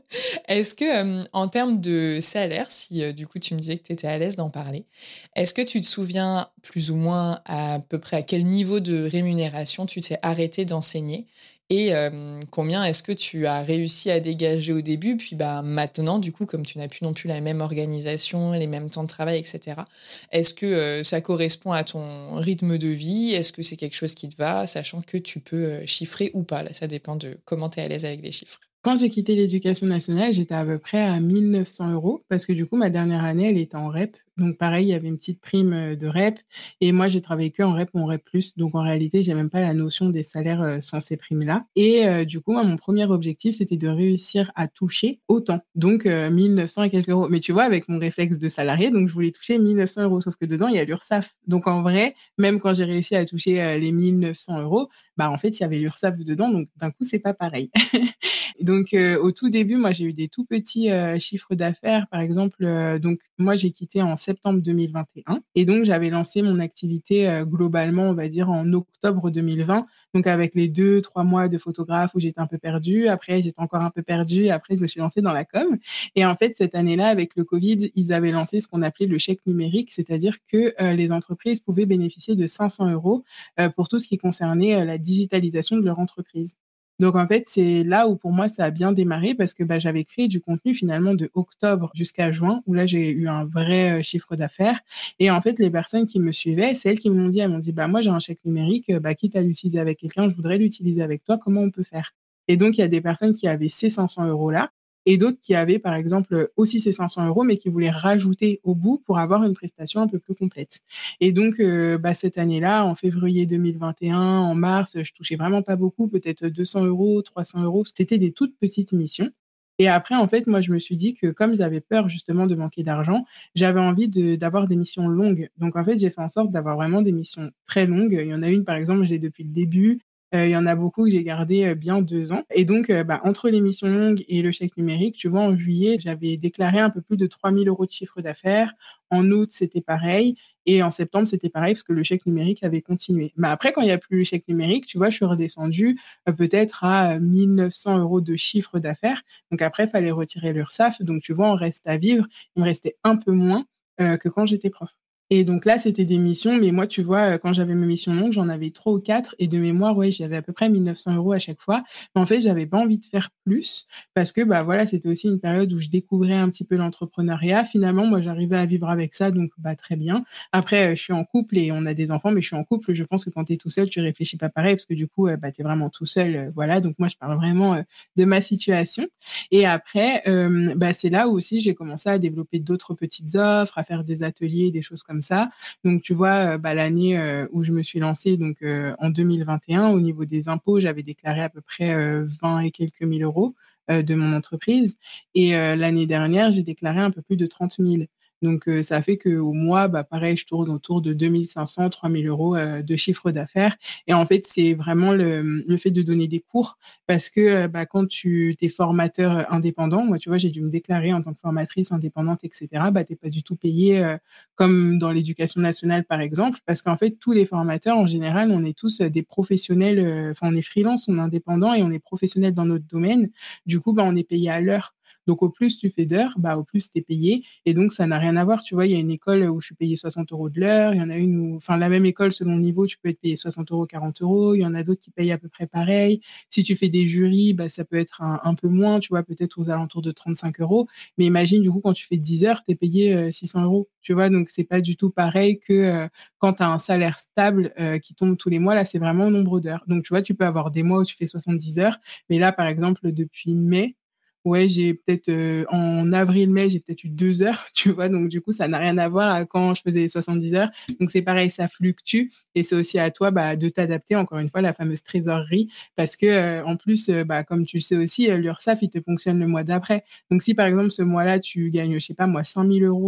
Est-ce que, hem, en termes de salaire, si, heu, du coup, tu me disais que tu étais à l'aise d'en parler, est-ce que tu te souviens plus ou moins à peu près à quel niveau de rémunération tu t'es arrêté d'enseigner? Et hem, combien est-ce que tu as réussi à dégager au début? Puis, bah, maintenant, du coup, comme tu n'as plus non plus la même organisation, les mêmes temps de travail et cetera, est-ce que, heu, ça correspond à ton rythme de vie? Est-ce que c'est quelque chose qui te va? Sachant que tu peux, heu, chiffrer ou pas, là, ça dépend de comment tu es à l'aise avec les chiffres. Quand j'ai quitté l'éducation nationale, j'étais à peu près à mille neuf cents euros parce que du coup, ma dernière année, elle était en REP. Donc pareil, il y avait une petite prime, heu, de REP et moi, j'ai travaillé qu'en REP ou en REP plus. Donc en réalité, j'ai même pas la notion des salaires, heu, sans ces primes-là et heu, du coup, moi, mon premier objectif, c'était de réussir à toucher autant. Donc heu, mille neuf cents et quelques euros. Mais tu vois, avec mon réflexe de salarié, donc je voulais toucher mille neuf cents euros. Sauf que dedans, il y a l'URSSAF. Donc en vrai, même quand j'ai réussi à toucher, heu, les mille neuf cents euros, bah, en fait, il y avait l'URSSAF dedans. Donc d'un coup, c'est pas pareil. Donc, heu, au tout début, moi, j'ai eu des tout petits, heu, chiffres d'affaires. Par exemple, heu, donc moi, j'ai quitté en septembre deux mille vingt et un et donc j'avais lancé mon activité, heu, globalement, on va dire en octobre deux mille vingt. Donc avec les deux trois mois de photographe où j'étais un peu perdue. Après, j'étais encore un peu perdue et après je me suis lancée dans la com et en fait, cette année-là, avec le covid, ils avaient lancé ce qu'on appelait le chèque numérique, c'est-à-dire que, heu, les entreprises pouvaient bénéficier de cinq cents euros heu, pour tout ce qui concernait, heu, la digitalisation de leur entreprise. Donc en fait, c'est là où pour moi ça a bien démarré parce que, bah, j'avais créé du contenu finalement de octobre jusqu'à juin où là j'ai eu un vrai, heu, chiffre d'affaires et en fait les personnes qui me suivaient, c'est elles qui m'ont dit, elles m'ont dit: «Bah, moi j'ai un chèque numérique, heu, bah, quitte à l'utiliser avec quelqu'un, je voudrais l'utiliser avec toi, comment on peut faire?» Et donc il y a des personnes qui avaient ces cinq cents euros là et d'autres qui avaient par exemple, aussi ces cinq cents euros mais qui voulaient rajouter au bout pour avoir une prestation un peu plus complète. Et donc, heu, bah, cette année-là, en février deux mille vingt et un, en mars, je touchais vraiment pas beaucoup, peut-être deux cents euros, trois cents euros. C'était des toutes petites missions. Et après, en fait, moi, je me suis dit que comme j'avais peur justement de manquer d'argent, j'avais envie de d'avoir des missions longues. Donc en fait, j'ai fait en sorte d'avoir vraiment des missions très longues. Il y en a une, par exemple, je l'ai depuis le début. Heu, il y en a beaucoup que j'ai gardé, heu, bien deux ans et donc heu, bah, entre les missions longues et le chèque numérique, tu vois, en juillet, j'avais déclaré un peu plus de trois mille euros de chiffre d'affaires. En août, c'était pareil et en septembre, c'était pareil parce que le chèque numérique avait continué. Mais après, quand il y a plus le chèque numérique, tu vois, je suis redescendue, heu, peut-être à, heu, mille neuf cents euros de chiffre d'affaires. Donc après, il fallait retirer l'URSSAF. Donc tu vois, en reste à vivre, il me restait un peu moins, heu, que quand j'étais prof. Et donc là, c'était des missions, mais moi, tu vois, heu, quand j'avais mes missions longues, j'en avais trois ou quatre et de mémoire, ouais, j'avais à peu près mille neuf cents euros à chaque fois. Mais en fait, j'avais pas envie de faire plus parce que, bah, voilà, c'était aussi une période où je découvrais un petit peu l'entrepreneuriat. Finalement, moi, j'arrivais à vivre avec ça, donc bah, très bien. Après, heu, je suis en couple et on a des enfants, mais je suis en couple. Je pense que quand tu es tout seul, tu réfléchis pas pareil parce que du coup, heu, bah, tu es vraiment tout seul, heu, voilà. Donc moi, je parle vraiment, heu, de ma situation et après, hem, bah, c'est là où aussi j'ai commencé à développer d'autres petites offres, à faire des ateliers, des choses comme ça. Donc tu vois, heu, bah, l'année, heu, où je me suis lancée donc heu, en deux mille vingt et un, au niveau des impôts, j'avais déclaré à peu près, heu, vingt et quelques mille euros, heu, de mon entreprise et heu, l'année dernière, j'ai déclaré un peu plus de trente mille. Donc heu, ça fait qu'au mois, bah, pareil, je tourne autour de deux mille cinq cents-trois mille euros heu, de chiffre d'affaires et en fait, c'est vraiment le, mmh, le fait de donner des cours parce que, heu, bah, quand tu es formateur, heu, indépendant, moi, tu vois, j'ai dû me déclarer en tant que formatrice indépendante et cetera, bah, tu es pas du tout payé, heu, comme dans l'éducation nationale, par exemple, parce qu'en fait, tous les formateurs, en général, on est tous, heu, des professionnels, heu, enfin, on est freelance, on est indépendant et on est professionnel dans notre domaine. Du coup, bah, on est payé à l'heure. Donc au plus tu fais d'heures, bah, au plus tu es payé et donc ça n'a rien à voir. Tu vois, il y a une école où je suis payée soixante euros de l'heure, il y en a une où enfin la même école selon le niveau, tu peux être payé soixante euros, quarante euros. Il y en a d'autres qui payent à peu près pareil. Si tu fais des jurys, bah, ça peut être un un peu moins, tu vois, peut-être aux alentours de trente-cinq euros. Mais imagine du coup quand tu fais dix heures, tu es payé, heu, six cents euros. Tu vois? Donc c'est pas du tout pareil que, heu, quand tu as un salaire stable, heu, qui tombe tous les mois. Là, c'est vraiment au nombre d'heures. Donc tu vois, tu peux avoir des mois où tu fais soixante-dix heures, mais là, par exemple, depuis mai, ouais, j'ai peut-être, heu, en avril-mai, j'ai peut-être eu deux heures, tu vois? Donc du coup, ça n'a rien à voir à quand je faisais les soixante-dix heures. Donc c'est pareil, ça fluctue et c'est aussi à toi, bah, de t'adapter, encore une fois, la fameuse trésorerie parce que, heu, en plus, heu, bah, comme tu le sais aussi, heu, l'URSSAF, il te fonctionne le mois d'après. Donc si, par exemple, ce mois-là, tu gagnes, je sais pas moi, cinq mille euros,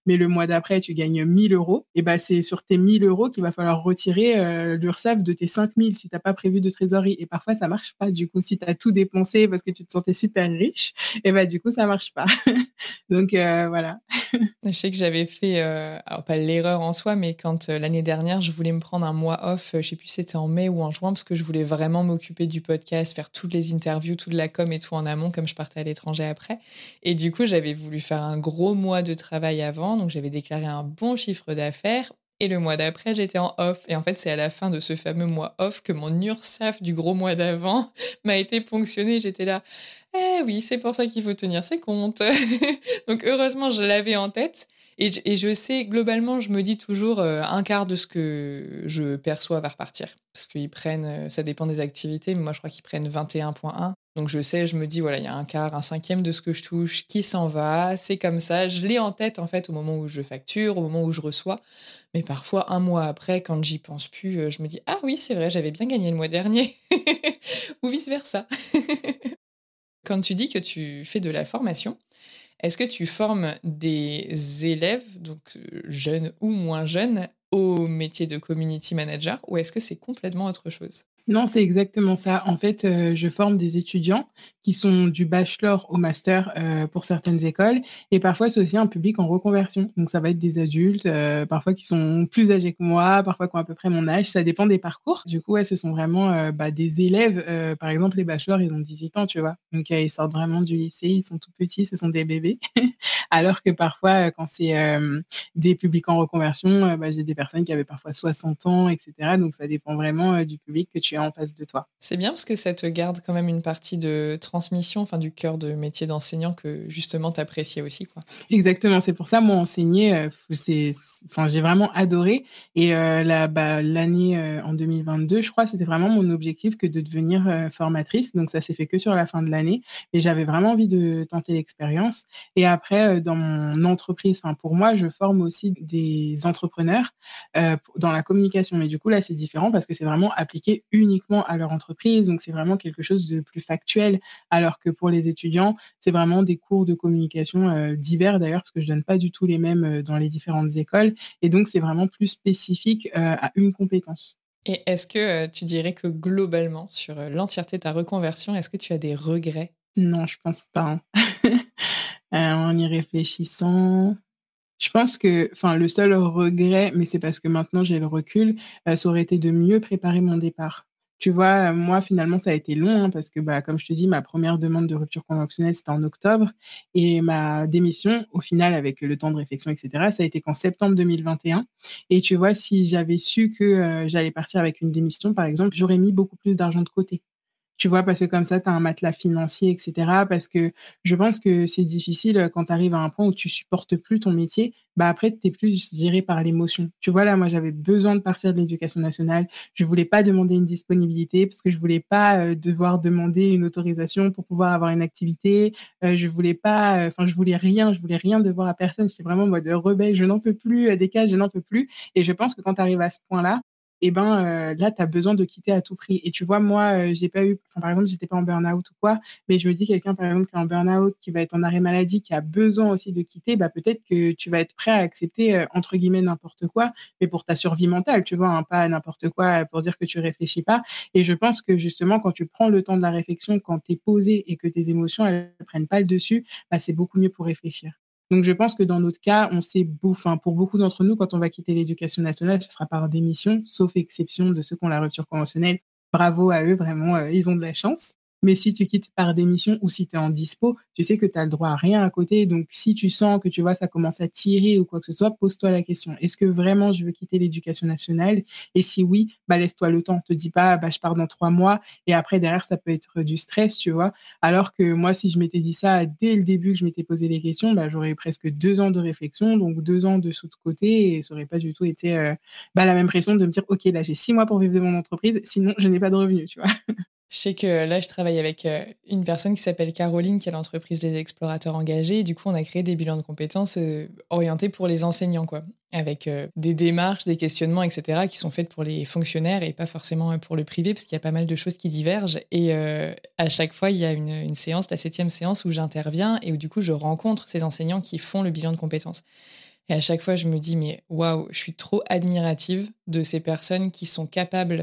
mais le mois d'après, tu gagnes mille euros, et ben, c'est sur tes mille euros qu'il va falloir retirer euh, l'URSSAF de tes cinq mille si tu n'as pas prévu de trésorerie. Et parfois, ça marche pas. Du coup, si tu as tout dépensé parce que tu te sentais super riche, et ben, du coup, ça marche pas. Donc, euh, voilà. Je sais que j'avais fait, euh, alors pas l'erreur en soi, mais quand euh, l'année dernière, je voulais me prendre un mois off, euh, je sais plus si c'était en mai ou en juin, parce que je voulais vraiment m'occuper du podcast, faire toutes les interviews, toute la com et tout en amont, comme je partais à l'étranger après. Et du coup, j'avais voulu faire un gros mois de travail avant, donc j'avais déclaré un bon chiffre d'affaires. Et le mois d'après, j'étais en off. Et en fait, c'est à la fin de ce fameux mois off que mon URSSAF du gros mois d'avant m'a été ponctionné. J'étais là, eh oui, c'est pour ça qu'il faut tenir ses comptes. Donc heureusement, je l'avais en tête. Et je, et je sais, globalement, je me dis toujours euh, un quart de ce que je perçois va repartir. Parce qu'ils prennent, euh, ça dépend des activités, mais moi je crois qu'ils prennent vingt et un virgule un. Donc je sais, je me dis, voilà, il y a un quart, un cinquième de ce que je touche qui s'en va. C'est comme ça. Je l'ai en tête, en fait, au moment où je facture, au moment où je reçois. Mais parfois, un mois après, quand j'y pense plus, euh, je me dis, ah oui, c'est vrai, j'avais bien gagné le mois dernier. Ou vice-versa. Quand tu dis que tu fais de la formation, est-ce que tu formes des élèves, donc euh, jeunes ou moins jeunes, au métier de community manager, ou est-ce que c'est complètement autre chose? Non, c'est exactement ça. En fait, heu, je forme des étudiants qui sont du bachelor au master, heu, pour certaines écoles, et parfois c'est aussi un public en reconversion. Donc ça va être des adultes, heu, parfois qui sont plus âgés que moi, parfois qui ont à peu près mon âge, ça dépend des parcours. Du coup, ouais, ce sont vraiment, heu, bah, des élèves, heu, par exemple les bachelors, ils ont dix-huit ans, tu vois? Donc heu, ils sortent vraiment du lycée, ils sont tout petits, ce sont des bébés. Alors que parfois, heu, quand c'est, hem, des publics en reconversion, heu, bah, j'ai des personnes qui avaient parfois soixante ans et cetera. Donc ça dépend vraiment, heu, du public que tu as en face de toi. C'est bien parce que ça te garde quand même une partie de transmission, enfin du cœur de métier d'enseignant que justement t'appréciais aussi, quoi. Exactement, c'est pour ça, moi, enseigner, heu, f c'est c enfin, j'ai vraiment adoré, et heu, la bah, l'année, heu, en deux mille vingt-deux, je crois, c'était vraiment mon objectif que de devenir, heu, formatrice. Donc ça s'est fait que sur la fin de l'année, et j'avais vraiment envie de tenter l'expérience. Et après, heu, dans mon entreprise, enfin, pour moi, je forme aussi des entrepreneurs, heu, p dans la communication. Mais du coup, là, c'est différent parce que c'est vraiment appliqué uniquement à leur entreprise, donc c'est vraiment quelque chose de plus factuel. Alors que pour les étudiants, c'est vraiment des cours de communication, heu, divers d'ailleurs, parce que je donne pas du tout les mêmes, heu, dans les différentes écoles, et donc c'est vraiment plus spécifique, heu, à une compétence. Et est-ce que euh, tu dirais que globalement, sur euh, l'entièreté de ta reconversion, est-ce que tu as des regrets? Non, je pense pas, hein. Heu, en y réfléchissant, je pense que, enfin, le seul regret, mais c'est parce que maintenant j'ai le recul, heu, ça aurait été de mieux préparer mon départ. Tu vois, heu, moi, finalement, ça a été long, hein, parce que, bah, comme je te dis, ma première demande de rupture conventionnelle, c'était en octobre, et ma démission, au final, avec le temps de réflexion et cetera, ça a été qu'en septembre deux mille vingt et un. Et tu vois, si j'avais su que, heu, j'allais partir avec une démission, par exemple, j'aurais mis beaucoup plus d'argent de côté. Tu vois? Parce que comme ça, tu as un matelas financier et cetera. Parce que je pense que c'est difficile, heu, quand tu arrives à un point où tu supportes plus ton métier, bah, après tu es plus géré par l'émotion. Tu vois? Là, moi, j'avais besoin de partir de l'éducation nationale. Je voulais pas demander une disponibilité parce que je voulais pas, heu, devoir demander une autorisation pour pouvoir avoir une activité. Heu, je voulais pas, heu, enfin, je voulais rien, je voulais rien devoir à personne. J'étais vraiment en mode rebelle, je n'en peux plus, heu, des cases, je n'en peux plus. Et je pense que quand tu arrives à ce point-là, et ben, heu, là, tu as besoin de quitter à tout prix. Et tu vois, moi, heu, j'ai pas eu, enfin, par exemple, j'étais pas en burn-out ou quoi, mais je me dis quelqu'un, par exemple, qui est en burn-out, qui va être en arrêt maladie, qui a besoin aussi de quitter, bah, peut-être que tu vas être prêt à accepter, heu, entre guillemets «n'importe quoi», mais pour ta survie mentale, tu vois? Hein, pas n'importe quoi, heu, pour dire que tu réfléchis pas. Et je pense que justement, quand tu prends le temps de la réflexion, quand tu es posé et que tes émotions, elles prennent pas le dessus, bah, c'est beaucoup mieux pour réfléchir. Donc je pense que dans notre cas, on sait beau enfin, pour beaucoup d'entre nous, quand on va quitter l'éducation nationale, ce sera par démission, sauf exception de ceux qui ont la rupture conventionnelle. Bravo à eux, vraiment, heu, ils ont de la chance. Mais si tu quittes par démission ou si tu es en dispo, tu sais que tu as le droit à rien à côté. Donc si tu sens que, tu vois, ça commence à tirer ou quoi que ce soit, pose-toi la question: «Est-ce que vraiment je veux quitter l'éducation nationale?» Et si oui, bah, laisse-toi le temps. Te dis pas: «Bah, je pars dans trois mois», et après derrière ça peut être du stress, tu vois? Alors que moi, si je m'étais dit ça dès le début, que je m'étais posé les questions, bah, j'aurais eu presque deux ans de réflexion, donc deux ans de sous de côté, et ça aurait pas du tout été, heu, bah, la même pression de me dire: «OK, là, j'ai six mois pour vivre de mon entreprise, sinon je n'ai pas de revenus», tu vois? Je sais que là, je travaille avec euh, une personne qui s'appelle Caroline, qui a l'entreprise des explorateurs engagés. Et du coup, on a créé des bilans de compétences euh, orientés pour les enseignants, quoi, avec euh, des démarches, des questionnements, et cetera, qui sont faites pour les fonctionnaires et pas forcément euh, pour le privé, parce qu'il y a pas mal de choses qui divergent. Et euh, à chaque fois, il y a une, une séance, la septième séance, où j'interviens et où du coup, je rencontre ces enseignants qui font le bilan de compétences. Et à chaque fois, je me dis, mais waouh, je suis trop admirative de ces personnes qui sont capables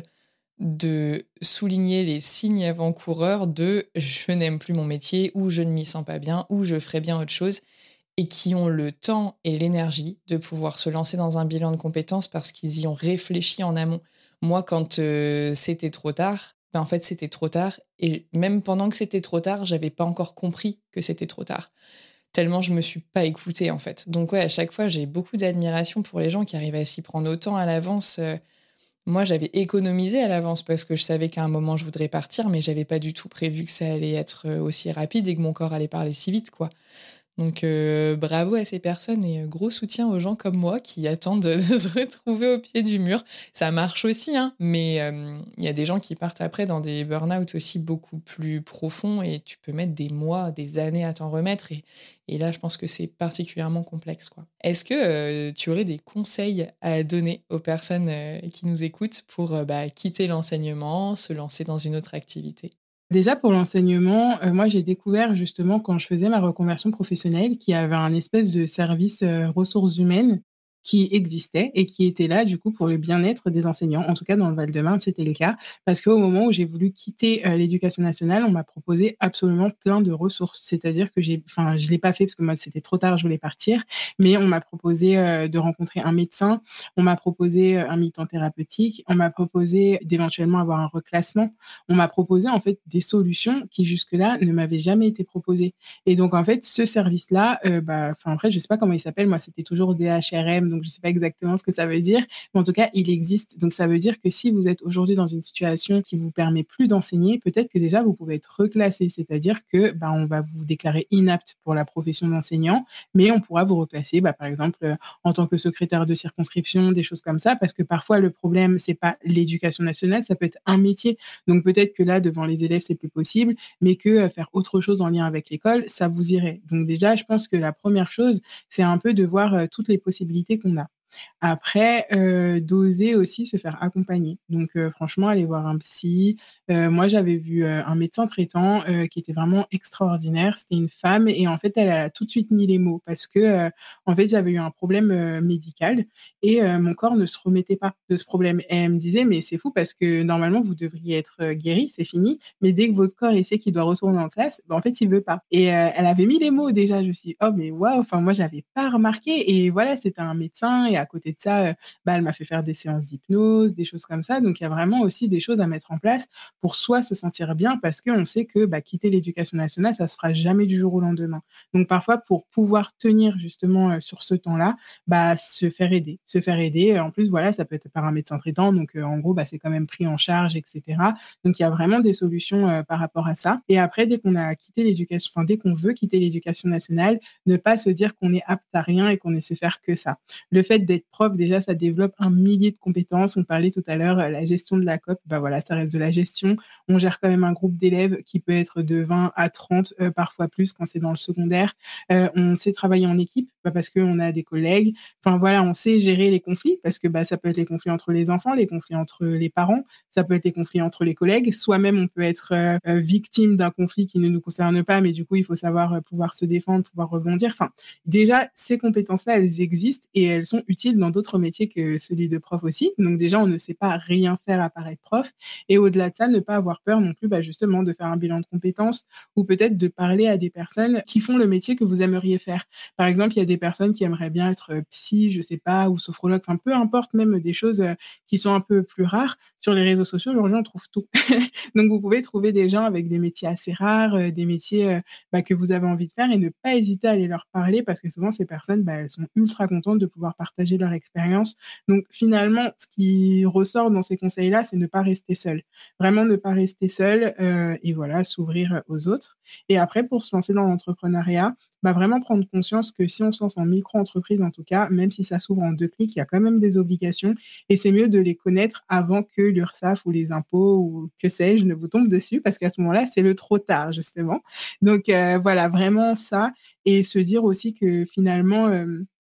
de souligner les signes avant-coureurs de je n'aime plus mon métier ou je ne m'y sens pas bien ou je ferais bien autre chose et qui ont le temps et l'énergie de pouvoir se lancer dans un bilan de compétences parce qu'ils y ont réfléchi en amont. Moi, quand euh, c'était trop tard, ben en fait, c'était trop tard. Et même pendant que c'était trop tard, j'avais pas encore compris que c'était trop tard. Tellement je me suis pas écoutée, en fait. Donc, ouais, à chaque fois, j'ai beaucoup d'admiration pour les gens qui arrivent à s'y prendre autant à l'avance. Euh, moi, j'avais économisé à l'avance parce que je savais qu'à un moment, je voudrais partir, mais j'avais pas du tout prévu que ça allait être euh, aussi rapide et que mon corps allait parler si vite, quoi. Donc, euh, bravo à ces personnes et euh, gros soutien aux gens comme moi qui attendent de, de se retrouver au pied du mur. Ça marche aussi, hein, mais euh, il y a des gens qui partent après dans des burn-out aussi beaucoup plus profonds et tu peux mettre des mois, des années à t'en remettre. Et, et là, je pense que c'est particulièrement complexe, quoi. Est-ce que euh, tu aurais des conseils à donner aux personnes euh, qui nous écoutent pour euh, bah, quitter l'enseignement, se lancer dans une autre activité? Déjà pour l'enseignement, heu, moi j'ai découvert justement quand je faisais ma reconversion professionnelle qu'il y avait un espèce de service, heu, ressources humaines qui existait et qui était là du coup pour le bien-être des enseignants. En tout cas dans le Val-de-Marne, c'était le cas parce qu'au moment où j'ai voulu quitter, heu, l'éducation nationale, on m'a proposé absolument plein de ressources. C'est-à-dire que j'ai enfin je l'ai pas fait parce que moi c'était trop tard, je voulais partir, mais on m'a proposé, heu, de rencontrer un médecin, on m'a proposé, heu, un mi-temps thérapeutique, on m'a proposé d'éventuellement avoir un reclassement, on m'a proposé en fait des solutions qui jusque-là ne m'avaient jamais été proposées. Et donc en fait, ce service-là, heu, bah, enfin après je sais pas comment il s'appelle, moi c'était toujours D H R M, donc je sais pas exactement ce que ça veut dire, mais en tout cas il existe. Donc ça veut dire que si vous êtes aujourd'hui dans une situation qui vous permet plus d'enseigner, peut-être que déjà vous pouvez être reclassé, c'est-à-dire que, bah, on va vous déclarer inapte pour la profession d'enseignant, mais on pourra vous reclasser, bah, par exemple, heu, en tant que secrétaire de circonscription, des choses comme ça, parce que parfois le problème c'est pas l'éducation nationale, ça peut être un métier. Donc peut-être que là, devant les élèves, c'est plus possible, mais que euh, faire autre chose en lien avec l'école, ça vous irait. Donc déjà, je pense que la première chose, c'est un peu de voir euh, toutes les possibilités qu'on a. Après, heu, d'oser aussi se faire accompagner. Donc heu, franchement, aller voir un psy. Heu, moi, j'avais vu, heu, un médecin traitant, heu, qui était vraiment extraordinaire. C'était une femme et en fait, elle a tout de suite mis les mots parce que, heu, en fait, j'avais eu un problème, heu, médical et heu, mon corps ne se remettait pas de ce problème et elle me disait: «Mais c'est fou parce que normalement, vous devriez être, heu, guéri, c'est fini, mais dès que votre corps, il sait qu'il doit retourner en classe, bah, en fait, il veut pas» et heu, elle avait mis les mots déjà. Je me suis dit: «Oh mais waouh!» Enfin moi, j'avais pas remarqué et voilà, c'était un médecin et à côté de ça, heu, bah, elle m'a fait faire des séances d'hypnose, des choses comme ça. Donc il y a vraiment aussi des choses à mettre en place pour soi se sentir bien parce qu'on sait que, bah, quitter l'éducation nationale, ça se fera jamais du jour au lendemain. Donc parfois pour pouvoir tenir justement, heu, sur ce temps-là, bah, se faire aider. Se faire aider, en plus voilà, ça peut être par un médecin traitant donc heu, en gros, bah, c'est quand même pris en charge et cetera. Donc il y a vraiment des solutions, heu, par rapport à ça et après dès qu'on a quitté l'éducation enfin dès qu'on veut quitter l'éducation nationale, ne pas se dire qu'on est apte à rien et qu'on ne sait faire que ça. Le fait d'être prof, déjà, ça développe un millier de compétences. On parlait tout à l'heure, heu, la gestion de la C O P, bah, voilà, ça reste de la gestion. On gère quand même un groupe d'élèves qui peut être de vingt à trente, heu, parfois plus quand c'est dans le secondaire. Heu, on sait travailler en équipe, bah, parce qu'on a des collègues. Enfin voilà, on sait gérer les conflits parce que, bah, ça peut être les conflits entre les enfants, les conflits entre les parents, ça peut être les conflits entre les collègues. Soi-même, on peut être, heu heu, victime d'un conflit qui ne nous concerne pas, mais du coup, il faut savoir, heu, pouvoir se défendre, pouvoir rebondir. Enfin, déjà, ces compétences-là, elles existent et elles sont utiles dans d'autres métiers que celui de prof aussi. Donc déjà, on ne sait pas rien faire à part être prof et au-delà de ça, ne pas avoir peur non plus, bah, justement de faire un bilan de compétences ou peut-être de parler à des personnes qui font le métier que vous aimeriez faire. Par exemple, il y a des personnes qui aimeraient bien être, heu, psy, je sais pas, ou sophrologue, enfin peu importe, même des choses, heu, qui sont un peu plus rares. Sur les réseaux sociaux, aujourd'hui, on trouve tout. Donc vous pouvez trouver des gens avec des métiers assez rares, heu, des métiers, heu, bah, que vous avez envie de faire et ne pas hésiter à aller leur parler parce que souvent ces personnes, bah, elles sont ultra contentes de pouvoir partager leur expérience. Donc finalement, ce qui ressort dans ces conseils-là, c'est ne pas rester seul. Vraiment ne pas rester seul, heu et voilà, s'ouvrir, aux autres. Et après pour se lancer dans l'entrepreneuriat, bah, vraiment prendre conscience que si on se lance en micro-entreprise en tout cas, même si ça s'ouvre en deux clics, il y a quand même des obligations et c'est mieux de les connaître avant que l'URSSAF ou les impôts ou que sais-je ne vous tombent dessus parce qu'à ce moment-là, c'est le trop tard justement. Donc heu, voilà, vraiment ça et se dire aussi que finalement, hem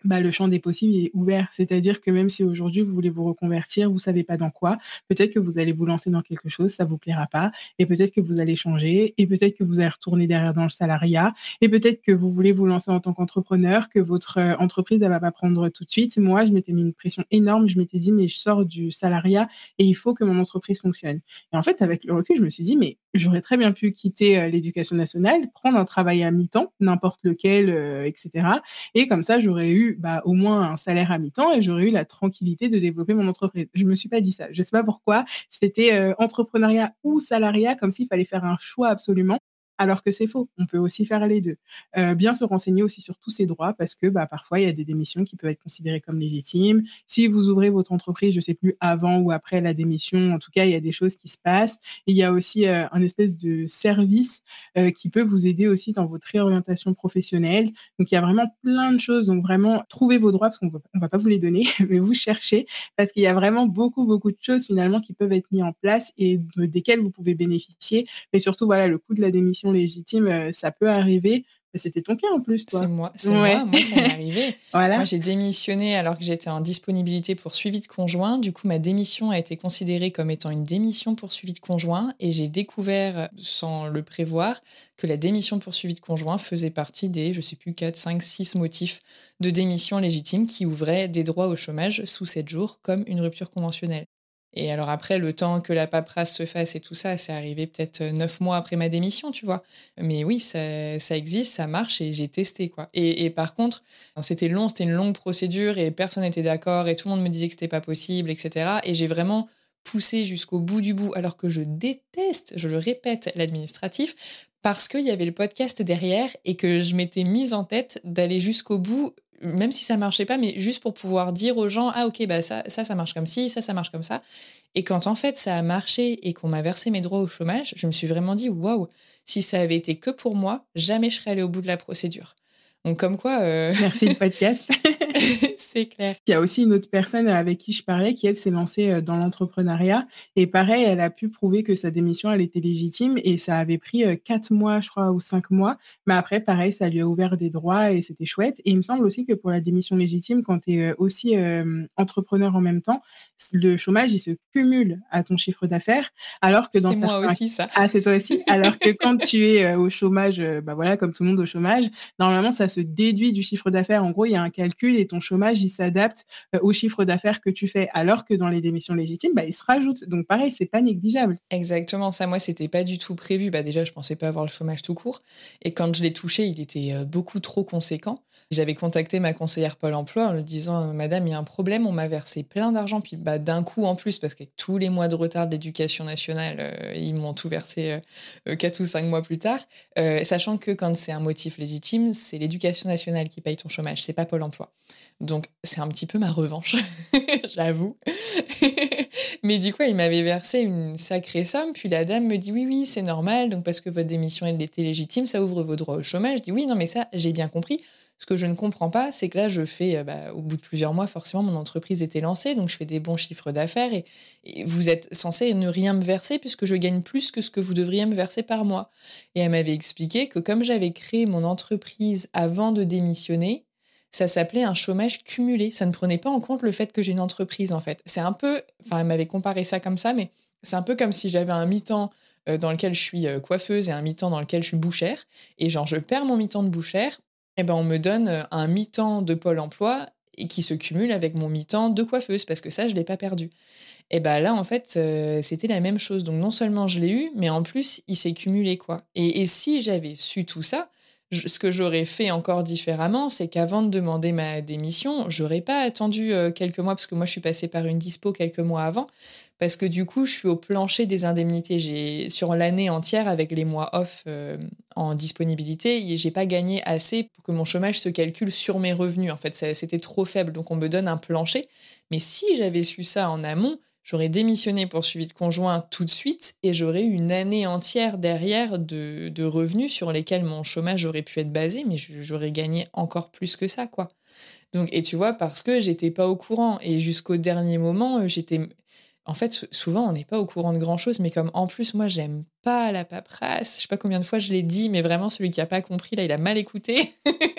bah, le champ des possibles est ouvert. C'est-à-dire que même si aujourd'hui vous voulez vous reconvertir, vous savez pas dans quoi, peut-être que vous allez vous lancer dans quelque chose, ça vous plaira pas et peut-être que vous allez changer et peut-être que vous allez retourner derrière dans le salariat et peut-être que vous voulez vous lancer en tant qu'entrepreneur, que votre euh, entreprise, elle va pas prendre tout de suite. Moi, je m'étais mis une pression énorme. Je m'étais dit: «Mais je sors du salariat et il faut que mon entreprise fonctionne». Et en fait, avec le recul, je me suis dit: «Mais j'aurais très bien pu quitter, heu, l'éducation nationale, prendre un travail à mi-temps, n'importe lequel, heu, et cetera et comme ça, j'aurais eu, bah, au moins un salaire à mi-temps et j'aurais eu la tranquillité de développer mon entreprise». Je me suis pas dit ça. Je sais pas pourquoi. C'était, heu, entrepreneuriat ou salariat, comme s'il fallait faire un choix absolument, alors que c'est faux. On peut aussi faire les deux. Heu, bien se renseigner aussi sur tous ses droits parce que, bah, parfois, il y a des démissions qui peuvent être considérées comme légitimes. Si vous ouvrez votre entreprise, je sais plus avant ou après la démission, en tout cas, il y a des choses qui se passent. Et il y a aussi, heu, un espèce de service, heu, qui peut vous aider aussi dans votre réorientation professionnelle. Donc il y a vraiment plein de choses. Donc vraiment, trouvez vos droits parce qu'on va on va pas vous les donner, mais vous cherchez parce qu'il y a vraiment beaucoup, beaucoup de choses finalement qui peuvent être mis en place et de desquelles vous pouvez bénéficier. Mais surtout, voilà, le coût de la démission légitime, heu, ça peut arriver. C'était ton cas en plus, C'est toi? moi, c'est moi, Ouais. moi ça m'est arrivé. Moi, Voilà. j'ai démissionné alors que j'étais en disponibilité pour suivi de conjoint. Du coup, ma démission a été considérée comme étant une démission pour suivi de conjoint et j'ai découvert, sans le prévoir, que la démission pour suivi de conjoint faisait partie des, je sais plus, quatre, cinq, six motifs de démission légitime qui ouvraient des droits au chômage sous sept jours comme une rupture conventionnelle. Et alors après, le temps que la paperasse se fasse et tout ça, c'est arrivé peut-être neuf mois après ma démission, tu vois. Mais oui, ça, ça existe, ça marche et j'ai testé, quoi. Et, et par contre, c'était long, c'était une longue procédure et personne n'était d'accord et tout le monde me disait que c'était pas possible, et cetera. Et j'ai vraiment poussé jusqu'au bout du bout, alors que je déteste, je le répète, l'administratif, parce qu'il y avait le podcast derrière et que je m'étais mise en tête d'aller jusqu'au bout, même si ça marchait pas, mais juste pour pouvoir dire aux gens, ah ok, bah ça, ça, ça marche comme ci, ça, ça marche comme ça. Et quand en fait ça a marché et qu'on m'a versé mes droits au chômage, je me suis vraiment dit, waouh, si ça avait été que pour moi, jamais je serais allée au bout de la procédure. Donc comme quoi, euh... Merci le podcast. c'est clair. Il y a aussi une autre personne avec qui je parlais qui, elle, s'est lancée, heu, dans l'entrepreneuriat et pareil, elle a pu prouver que sa démission, elle était légitime et ça avait pris, heu, quatre mois, je crois, ou cinq mois. Mais après, pareil, ça lui a ouvert des droits et c'était chouette et il me semble aussi que pour la démission légitime, quand tu es, heu, aussi, hem, entrepreneur en même temps, s le chômage, il se cumule à ton chiffre d'affaires alors que dans C'est moi certains aussi, ça. ah, c'est toi aussi? Alors que quand tu es, heu, au chômage, heu, bah, voilà, comme tout le monde au chômage, normalement, ça se déduit du chiffre d'affaires. En gros, il y a un calcul et ton chômage, il s'adapte, heu, au chiffre d'affaires que tu fais. Alors que dans les démissions légitimes, bah, il se rajoute. Donc pareil, c'est pas négligeable. Exactement, ça, moi, c'était pas du tout prévu. Bah, déjà, je pensais pas avoir le chômage tout court. Et quand je l'ai touché, il était euh, beaucoup trop conséquent. J'avais contacté ma conseillère Pôle emploi en lui disant, Madame, il y a un problème, on m'a versé plein d'argent, puis bah, d'un coup en plus, parce qu'avec tous les mois de retard de l'éducation nationale, euh, ils m'ont tout versé euh, quatre ou cinq mois plus tard. Euh, sachant que quand c'est un motif légitime, c'est l'éducation nationale qui paye ton chômage, c'est pas Pôle emploi. Donc, c'est un petit peu ma revanche, j'avoue. Mais du coup, il m'avait versé une sacrée somme. Puis la dame me dit, oui, oui, c'est normal. Donc, parce que votre démission, elle était légitime, ça ouvre vos droits au chômage. Je dis, oui, non, mais ça, j'ai bien compris. Ce que je ne comprends pas, c'est que là, je fais, bah, au bout de plusieurs mois, forcément, mon entreprise était lancée. Donc, je fais des bons chiffres d'affaires. Et, et vous êtes censé ne rien me verser puisque je gagne plus que ce que vous devriez me verser par mois. Et elle m'avait expliqué que comme j'avais créé mon entreprise avant de démissionner, ça s'appelait un chômage cumulé. Ça ne prenait pas en compte le fait que j'ai une entreprise, en fait. C'est un peu... Enfin, elle m'avait comparé ça comme ça, mais c'est un peu comme si j'avais un mi-temps euh, dans lequel je suis euh, coiffeuse et un mi-temps dans lequel je suis bouchère. Et genre, je perds mon mi-temps de bouchère, et ben on me donne euh, un mi-temps de Pôle emploi et qui se cumule avec mon mi-temps de coiffeuse, parce que ça, je ne l'ai pas perdu. Et ben là, en fait, euh, c'était la même chose. Donc, non seulement je l'ai eu, mais en plus, il s'est cumulé, quoi. Et, et si j'avais su tout ça, je, ce que j'aurais fait encore différemment, c'est qu'avant de demander ma démission, j'aurais pas attendu euh, quelques mois, parce que moi, je suis passée par une dispo quelques mois avant, parce que du coup, je suis au plancher des indemnités. J'ai, sur l'année entière, avec les mois off euh, en disponibilité, j'ai pas gagné assez pour que mon chômage se calcule sur mes revenus. En fait, ça, c'était trop faible, donc on me donne un plancher. Mais si j'avais su ça en amont, j'aurais démissionné pour suivi de conjoint tout de suite et j'aurais eu une année entière derrière de, de revenus sur lesquels mon chômage aurait pu être basé, mais j'aurais gagné encore plus que ça, quoi. Donc, et tu vois, parce que j'étais pas au courant et jusqu'au dernier moment, j'étais... en fait, souvent, on n'est pas au courant de grand-chose, mais comme en plus, moi, j'aime pas la paperasse, je sais pas combien de fois je l'ai dit, mais vraiment, celui qui a pas compris, là, il a mal écouté.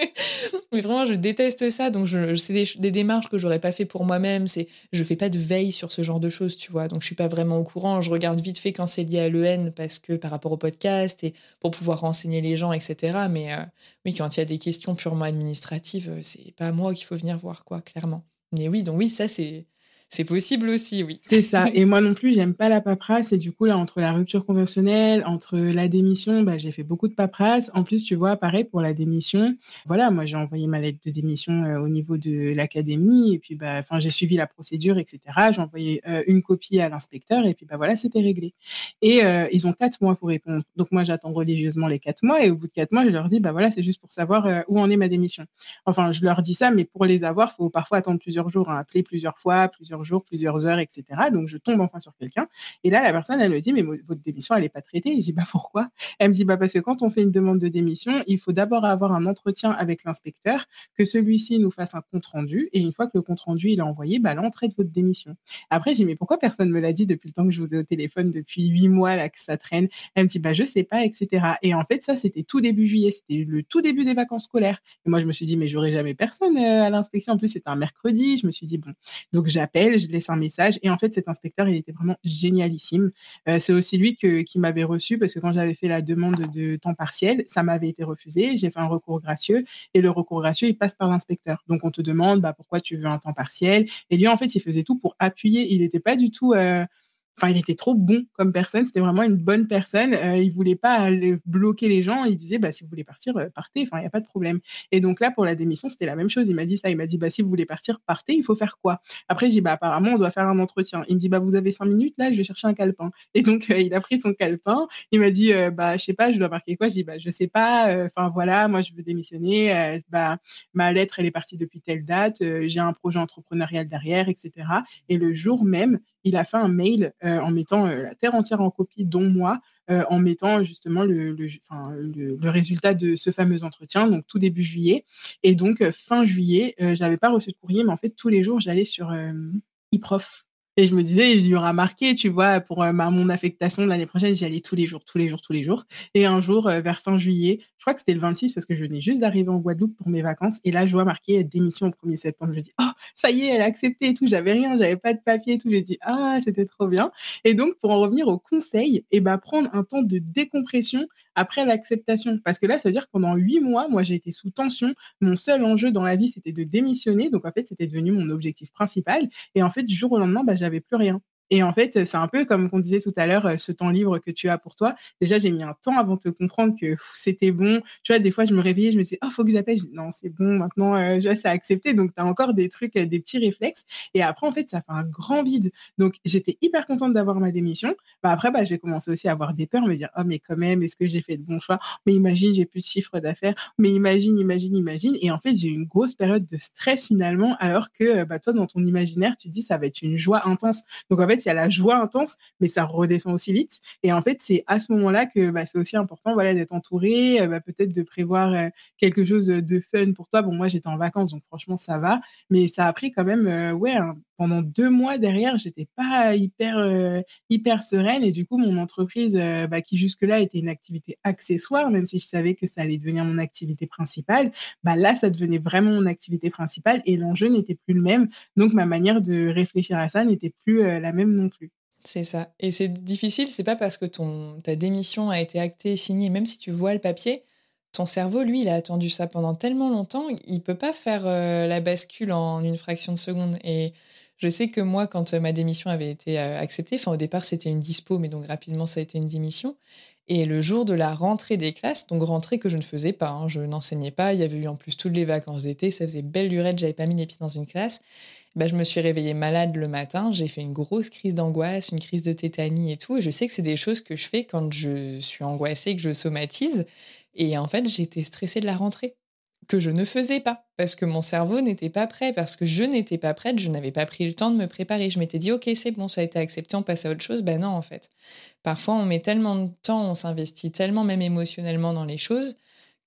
Mais vraiment, je déteste ça, donc je, c'est des, des démarches que j'aurais pas fait pour moi-même, c'est, je fais pas de veille sur ce genre de choses, tu vois, donc je suis pas vraiment au courant, je regarde vite fait quand c'est lié à l'E N, parce que par rapport au podcast, et pour pouvoir renseigner les gens, et cetera, mais euh, oui, quand il y a des questions purement administratives, c'est pas moi qu'il faut venir voir, quoi, clairement. Mais oui, donc oui, ça, c'est... C'est possible aussi, oui. C'est ça. Et moi non plus, j'aime pas la paperasse. Et du coup, là, entre la rupture conventionnelle, entre la démission, bah, j'ai fait beaucoup de paperasse. En plus, tu vois, pareil pour la démission. Voilà, moi, j'ai envoyé ma lettre de démission euh, au niveau de l'académie. Et puis, bah, enfin, j'ai suivi la procédure, et cetera. J'ai envoyé euh, une copie à l'inspecteur. Et puis, bah, voilà, c'était réglé. Et euh, ils ont quatre mois pour répondre. Donc, moi, j'attends religieusement les quatre mois. Et au bout de quatre mois, je leur dis, bah, voilà, c'est juste pour savoir euh, où en est ma démission. Enfin, je leur dis ça, mais pour les avoir, faut parfois attendre plusieurs jours, hein, appeler plusieurs fois, plusieurs jours, plusieurs heures, et cetera. Donc, je tombe enfin sur quelqu'un. Et là, la personne, elle me dit, mais votre démission, elle n'est pas traitée. Et je dis, bah, pourquoi? Elle me dit, bah, parce que quand on fait une demande de démission, il faut d'abord avoir un entretien avec l'inspecteur, que celui-ci nous fasse un compte-rendu. Et une fois que le compte-rendu, il est envoyé, bah, là, on traite votre démission. Après, j'ai dit, mais pourquoi personne ne me l'a dit depuis le temps que je vous ai au téléphone, depuis huit mois, là, que ça traîne? Elle me dit, bah, je sais pas, et cetera. Et en fait, ça, c'était tout début juillet. C'était le tout début des vacances scolaires. Et moi, je me suis dit, mais j'aurai jamais personne euh, à l'inspection. En plus, c'était un mercredi. Je me suis dit, bon. Donc, j'appelle, je laisse un message. Et en fait, cet inspecteur, il était vraiment génialissime. Euh, c'est aussi lui que, qui m'avait reçu parce que quand j'avais fait la demande de temps partiel, ça m'avait été refusé. J'ai fait un recours gracieux et le recours gracieux, il passe par l'inspecteur. Donc, on te demande bah, pourquoi tu veux un temps partiel. Et lui, en fait, il faisait tout pour appuyer. Il n'était pas du tout... Euh, Enfin, il était trop bon comme personne. C'était vraiment une bonne personne. Euh, il voulait pas aller bloquer les gens. Il disait, bah, si vous voulez partir, euh, partez. Enfin, il n'y a pas de problème. Et donc là, pour la démission, c'était la même chose. Il m'a dit ça. Il m'a dit, bah, si vous voulez partir, partez. Il faut faire quoi? Après, j'ai dit, bah, apparemment, on doit faire un entretien. Il me dit, bah, vous avez cinq minutes, là, je vais chercher un calepin. Et donc, euh, il a pris son calepin. Il m'a dit, euh, bah, je sais pas, je dois marquer quoi? Je dis, bah, je sais pas. Enfin, euh, voilà, moi, je veux démissionner. Euh, bah, ma lettre, elle est partie depuis telle date. Euh, j'ai un projet entrepreneurial derrière, et cetera. Et le jour même, il a fait un mail euh, en mettant euh, la terre entière en copie, dont moi, euh, en mettant justement le, le, enfin, le, le résultat de ce fameux entretien, donc tout début juillet. Et donc, euh, fin juillet, euh, je n'avais pas reçu de courrier, mais en fait, tous les jours, j'allais sur euh, e-prof. Et je me disais, il y aura marqué, tu vois, pour euh, ma, mon affectation de l'année prochaine, j'y allais tous les jours, tous les jours, tous les jours. Et un jour, euh, vers fin juillet, je crois que c'était le vingt-six parce que je venais juste d'arriver en Guadeloupe pour mes vacances. Et là, je vois marqué démission au premier septembre. Je dis, oh, ça y est, elle a accepté et tout. J'avais rien, j'avais pas de papier et tout. J'ai dit, ah, c'était trop bien. Et donc, pour en revenir au conseil, et ben, prendre un temps de décompression après l'acceptation. Parce que là, ça veut dire que pendant huit mois, moi, j'ai été sous tension. Mon seul enjeu dans la vie, c'était de démissionner. Donc, en fait, c'était devenu mon objectif principal. Et en fait, du jour au lendemain, bah, j'avais plus rien. Et en fait, c'est un peu comme on disait tout à l'heure, ce temps libre que tu as pour toi. Déjà, j'ai mis un temps avant de te comprendre que pff, c'était bon. Tu vois, des fois, je me réveillais, je me disais, oh, faut que j'appelle. Je dis, non, c'est bon, maintenant, euh, je c'est accepté. Donc, tu as encore des trucs, euh, des petits réflexes. Et après, en fait, ça fait un grand vide. Donc, j'étais hyper contente d'avoir ma démission. Bah, après, bah, j'ai commencé aussi à avoir des peurs, me dire, oh, mais quand même, est-ce que j'ai fait le bon choix? Mais imagine, j'ai plus de chiffre d'affaires. Mais imagine, imagine, imagine. Et en fait, j'ai eu une grosse période de stress finalement, alors que bah, toi, dans ton imaginaire, tu te dis, ça va être une joie intense. Donc, en fait, il y a la joie intense, mais ça redescend aussi vite. Et en fait, c'est à ce moment-là que bah, c'est aussi important voilà, d'être entouré, euh, bah, peut-être de prévoir euh, quelque chose de fun pour toi. Bon, moi, j'étais en vacances, donc franchement, ça va. Mais ça a pris quand même, euh, ouais, un, pendant deux mois derrière, j'étais pas hyper, euh, hyper sereine. Et du coup, mon entreprise, euh, bah, qui jusque-là était une activité accessoire, même si je savais que ça allait devenir mon activité principale, bah, là, ça devenait vraiment mon activité principale et l'enjeu n'était plus le même. Donc, ma manière de réfléchir à ça n'était plus euh, la même non plus. C'est ça. Et c'est difficile, c'est pas parce que ton, ta démission a été actée, signée, même si tu vois le papier, ton cerveau, lui, il a attendu ça pendant tellement longtemps, il peut pas faire euh, la bascule en une fraction de seconde. Et je sais que moi, quand euh, ma démission avait été euh, acceptée, enfin au départ c'était une dispo, mais donc rapidement ça a été une démission. Et le jour de la rentrée des classes, donc rentrée que je ne faisais pas, hein, je n'enseignais pas, il y avait eu en plus toutes les vacances d'été, ça faisait belle lurette, j'avais pas mis les pieds dans une classe. Bah, je me suis réveillée malade le matin, j'ai fait une grosse crise d'angoisse, une crise de tétanie et tout. Et je sais que c'est des choses que je fais quand je suis angoissée, que je somatise. Et en fait, j'étais stressée de la rentrée, que je ne faisais pas, parce que mon cerveau n'était pas prêt, parce que je n'étais pas prête, je n'avais pas pris le temps de me préparer. Je m'étais dit, ok, c'est bon, ça a été accepté, on passe à autre chose. Ben non, en fait. Parfois, on met tellement de temps, on s'investit tellement, même émotionnellement, dans les choses,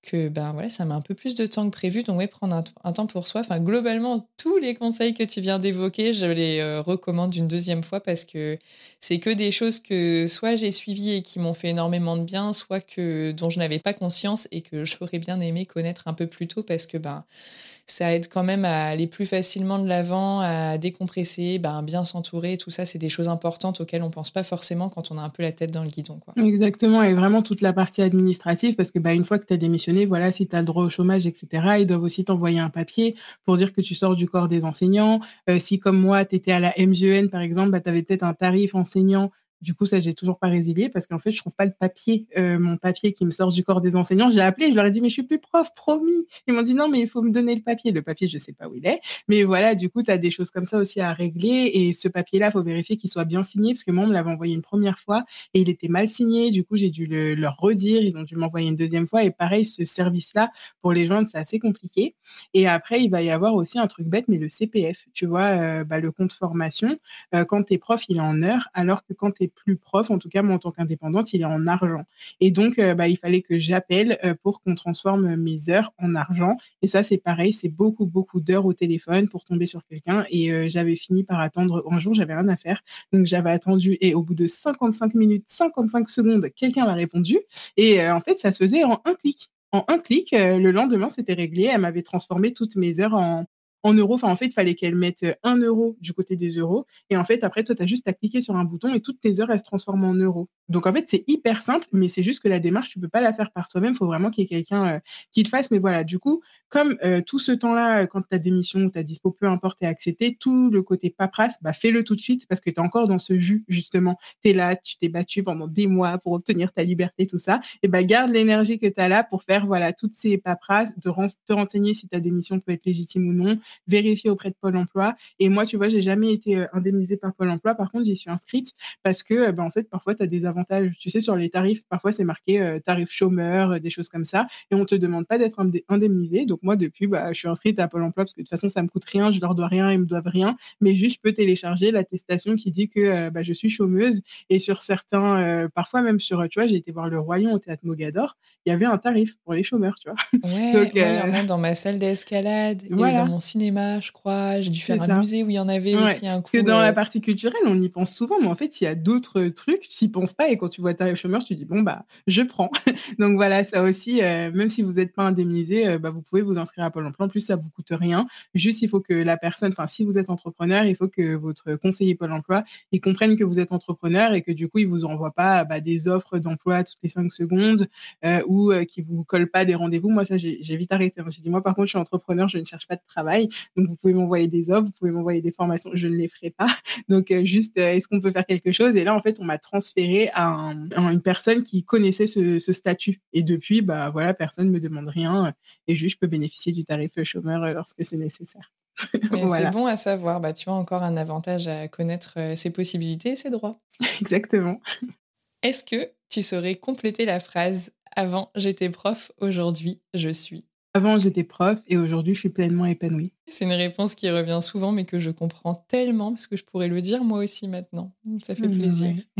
que ben voilà, ça met un peu plus de temps que prévu. Donc ouais, prendre un, un temps pour soi. Enfin, globalement, tous les conseils que tu viens d'évoquer, je les euh, recommande une deuxième fois parce que c'est que des choses que soit j'ai suivies et qui m'ont fait énormément de bien, soit que dont je n'avais pas conscience et que j'aurais bien aimé connaître un peu plus tôt parce que ben ça aide quand même à aller plus facilement de l'avant, à décompresser, ben bien s'entourer. Tout ça, c'est des choses importantes auxquelles on pense pas forcément quand on a un peu la tête dans le guidon, quoi. Exactement, et vraiment toute la partie administrative parce que, bah, une fois que tu as démissionné, voilà, si tu as le droit au chômage et cetera, ils doivent aussi t'envoyer un papier pour dire que tu sors du corps des enseignants. Heu, si comme moi, tu étais à la M G E N par exemple, bah, tu avais peut-être un tarif enseignant. Du coup, ça, j'ai toujours pas résilié parce qu'en fait, je trouve pas le papier, heu, mon papier qui me sort du corps des enseignants. J'ai appelé, je leur ai dit: «Mais je suis plus prof, promis!» Ils m'ont dit: «Non, mais il faut me donner le papier». Le papier, je sais pas où il est, mais voilà, du coup, tu as des choses comme ça aussi à régler et ce papier-là, faut vérifier qu'il soit bien signé parce que moi, on me l'avait envoyé une première fois et il était mal signé. Du coup, j'ai dû le leur redire. Ils ont dû m'envoyer une deuxième fois et pareil, ce service-là, pour les joindre, c'est assez compliqué et après, il va y avoir aussi un truc bête, mais le C P F, tu vois? Heu, bah, le compte formation, heu, quand tu es prof, il est en heures, alors que quand tu es plus prof, en tout cas, moi, en tant qu'indépendante, il est en argent et donc heu, bah, il fallait que j'appelle, heu, pour qu'on transforme mes heures en argent et ça, c'est pareil, c'est beaucoup, beaucoup d'heures au téléphone pour tomber sur quelqu'un et heu, j'avais fini par attendre. Un jour, j'avais rien à faire, donc j'avais attendu et au bout de cinquante-cinq minutes, cinquante-cinq secondes, quelqu'un m'a répondu et heu, en fait, ça se faisait en un clic. En un clic, heu, le lendemain, c'était réglé. Elle m'avait transformé toutes mes heures en en euros. Enfin, en fait, il fallait qu'elle mette, heu, un euro du côté des euros et en fait, après, toi, tu as juste à cliquer sur un bouton et toutes tes heures, elles se transforment en euros. Donc en fait, c'est hyper simple, mais c'est juste que la démarche, tu peux pas la faire par toi-même. Il faut vraiment qu'il y ait quelqu'un, heu, qui le fasse. Mais voilà, du coup, comme, heu, tout ce temps-là, heu, quand ta démission ou ta dispo, peu importe, est acceptée, tout le côté paperasse, bah, fais-le tout de suite parce que tu es encore dans ce jus, justement. Tu es là, tu t'es battu pendant des mois pour obtenir ta liberté, tout ça et bah, garde l'énergie que tu as là pour faire, voilà, toutes ces paperasses, de ren te renseigner si ta démission peut être légitime ou non, vérifier auprès de Pôle emploi et moi, tu vois, j'ai jamais été, heu, indemnisée par Pôle emploi. Par contre, j'y suis inscrite parce que, heu, bah, en fait, parfois, tu as des avantages. Tu sais, sur les tarifs, parfois, c'est marqué, heu, tarif chômeur, heu, des choses comme ça et on te demande pas d'être indé indemnisé. Donc moi, depuis, bah, je suis inscrite à Pôle emploi parce que de toute façon, ça me coûte rien, je leur dois rien, ils me doivent rien, mais juste, je peux télécharger l'attestation qui dit que, heu, bah, je suis chômeuse et sur certains, heu, parfois même sur, tu vois, j'ai été voir Le Roi Lion au théâtre Mogador, il y avait un tarif pour les chômeurs, tu vois? Ouais, Donc moi, il y heu, en a dans ma salle d'escalade et dans voilà, mon cinéma, je crois. J'ai dû c'est faire un ça. musée où il y en avait Ouais, aussi un parce que coup. dans la euh, partie culturelle, on y pense souvent, mais en fait, il y a d'autres trucs, tu y penses pas et quand tu vois tarif chômeur, tu dis: «Bon, bah, je prends». Donc voilà, ça aussi, heu, même si vous êtes pas indemnisé, heu, bah, vous pouvez vous inscrire à Pôle emploi. En plus, ça vous coûte rien. Juste, il faut que la personne enfin, si vous êtes entrepreneur, il faut que votre conseiller Pôle emploi, il comprenne que vous êtes entrepreneur et que du coup, il vous envoie pas, bah, des offres d'emploi toutes les cinq secondes, heu, ou heu, qu'il vous colle pas des rendez-vous. Moi, ça, j'ai j'ai vite arrêté, hein. J'ai dit: «Moi, par contre, je suis entrepreneur, je ne cherche pas de travail, donc vous pouvez m'envoyer des offres, vous pouvez m'envoyer des formations, je ne les ferai pas. Donc heu, juste, heu, est-ce qu'on peut faire quelque chose?» Et là, en fait, on m'a transférée à un à une personne qui connaissait ce ce statut et depuis, bah, voilà, personne me demande rien, heu et juste je peux bénéficier du tarif, chômeur, heu, lorsque c'est nécessaire. Mais c'est Voilà, bon à savoir. Bah, tu vois, encore un avantage à connaître euh, ses possibilités et ses droits. exactement. Est-ce que tu saurais compléter la phrase avant j'étais prof, aujourd'hui je suis? Avant, j'étais prof et aujourd'hui, je suis pleinement épanouie. C'est une réponse qui revient souvent, mais que je comprends tellement parce que je pourrais le dire moi aussi maintenant. Ça fait Mmh, plaisir. ouais.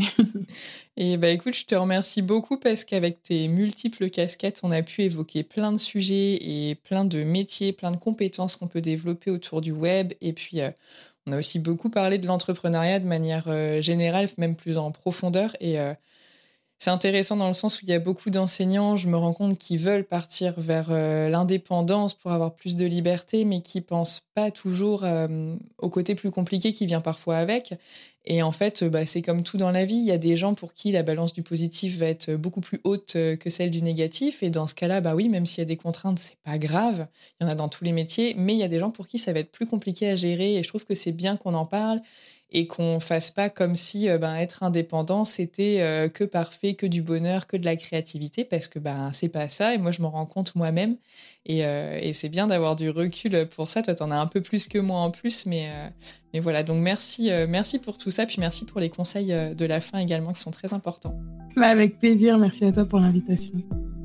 Et bah écoute, je te remercie beaucoup parce qu'avec tes multiples casquettes, on a pu évoquer plein de sujets et plein de métiers, plein de compétences qu'on peut développer autour du web. Et puis, euh, on a aussi beaucoup parlé de l'entrepreneuriat de manière euh, générale, même plus en profondeur. Et euh, c'est intéressant dans le sens où il y a beaucoup d'enseignants, je me rends compte, qui veulent partir vers euh, l'indépendance pour avoir plus de liberté, mais qui pensent pas toujours euh, au côté plus compliqué qui vient parfois avec. Et en fait, euh, bah, c'est comme tout dans la vie, il y a des gens pour qui la balance du positif va être beaucoup plus haute euh, que celle du négatif. Et dans ce cas-là, bah oui, même s'il y a des contraintes, c'est pas grave. Il y en a dans tous les métiers, mais il y a des gens pour qui ça va être plus compliqué à gérer. Et je trouve que c'est bien qu'on en parle et qu'on fasse pas comme si euh, ben, être indépendant, c'était euh, que parfait, que du bonheur, que de la créativité, parce que ben, c'est pas ça, et moi je m'en rends compte moi-même, et, euh, et c'est bien d'avoir du recul pour ça. Toi, t'en as un peu plus que moi en plus, mais, euh, mais voilà, donc merci, euh, merci pour tout ça, puis merci pour les conseils euh, de la fin également, qui sont très importants. Bah, avec plaisir, merci à toi pour l'invitation.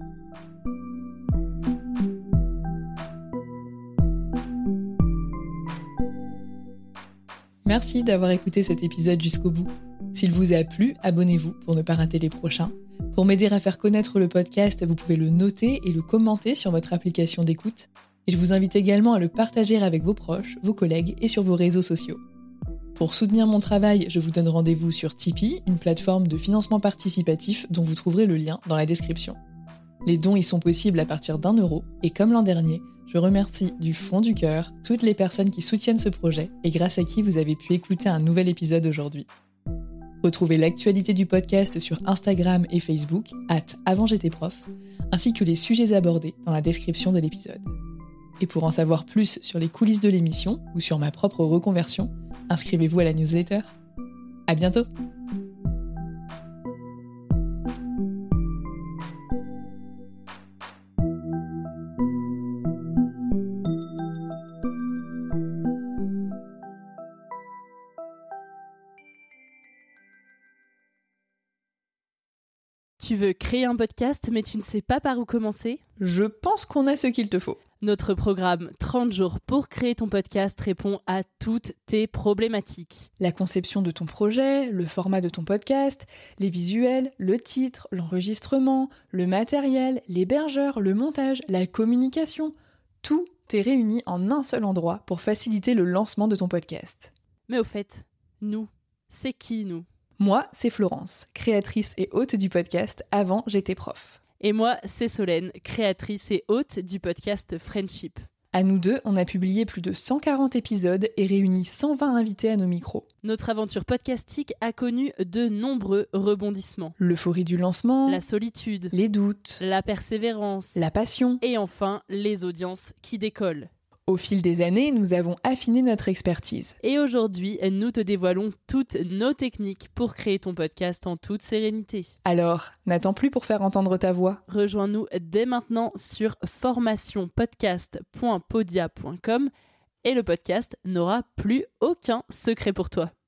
Merci d'avoir écouté cet épisode jusqu'au bout. S'il vous a plu, abonnez-vous pour ne pas rater les prochains. Pour m'aider à faire connaître le podcast, vous pouvez le noter et le commenter sur votre application d'écoute. Et je vous invite également à le partager avec vos proches, vos collègues et sur vos réseaux sociaux. Pour soutenir mon travail, je vous donne rendez-vous sur Tipeee, une plateforme de financement participatif dont vous trouverez le lien dans la description. Les dons y sont possibles à partir d'un euro, et comme l'an dernier, je remercie du fond du cœur toutes les personnes qui soutiennent ce projet et grâce à qui vous avez pu écouter un nouvel épisode aujourd'hui. Retrouvez l'actualité du podcast sur Instagram et Facebook, arobase avant j'étais prof, ainsi que les sujets abordés dans la description de l'épisode. Et pour en savoir plus sur les coulisses de l'émission ou sur ma propre reconversion, inscrivez-vous à la newsletter. À bientôt! Tu veux créer un podcast, mais tu ne sais pas par où commencer ? Je pense qu'on a ce qu'il te faut. Notre programme trente jours pour créer ton podcast répond à toutes tes problématiques. La conception de ton projet, le format de ton podcast, les visuels, le titre, l'enregistrement, le matériel, l'hébergeur, le montage, la communication, tout est réuni en un seul endroit pour faciliter le lancement de ton podcast. Mais au fait, nous, c'est qui nous ? Moi, c'est Florence, créatrice et hôte du podcast Avant j'étais prof. Et moi, c'est Solène, créatrice et hôte du podcast Friendship. À nous deux, on a publié plus de cent quarante épisodes et réuni cent vingt invités à nos micros. Notre aventure podcastique a connu de nombreux rebondissements. L'euphorie du lancement, la solitude, les doutes, la persévérance, la passion et enfin les audiences qui décollent. Au fil des années, nous avons affiné notre expertise. Et aujourd'hui, nous te dévoilons toutes nos techniques pour créer ton podcast en toute sérénité. Alors, n'attends plus pour faire entendre ta voix. Rejoins-nous dès maintenant sur formation podcast point podia point com et le podcast n'aura plus aucun secret pour toi.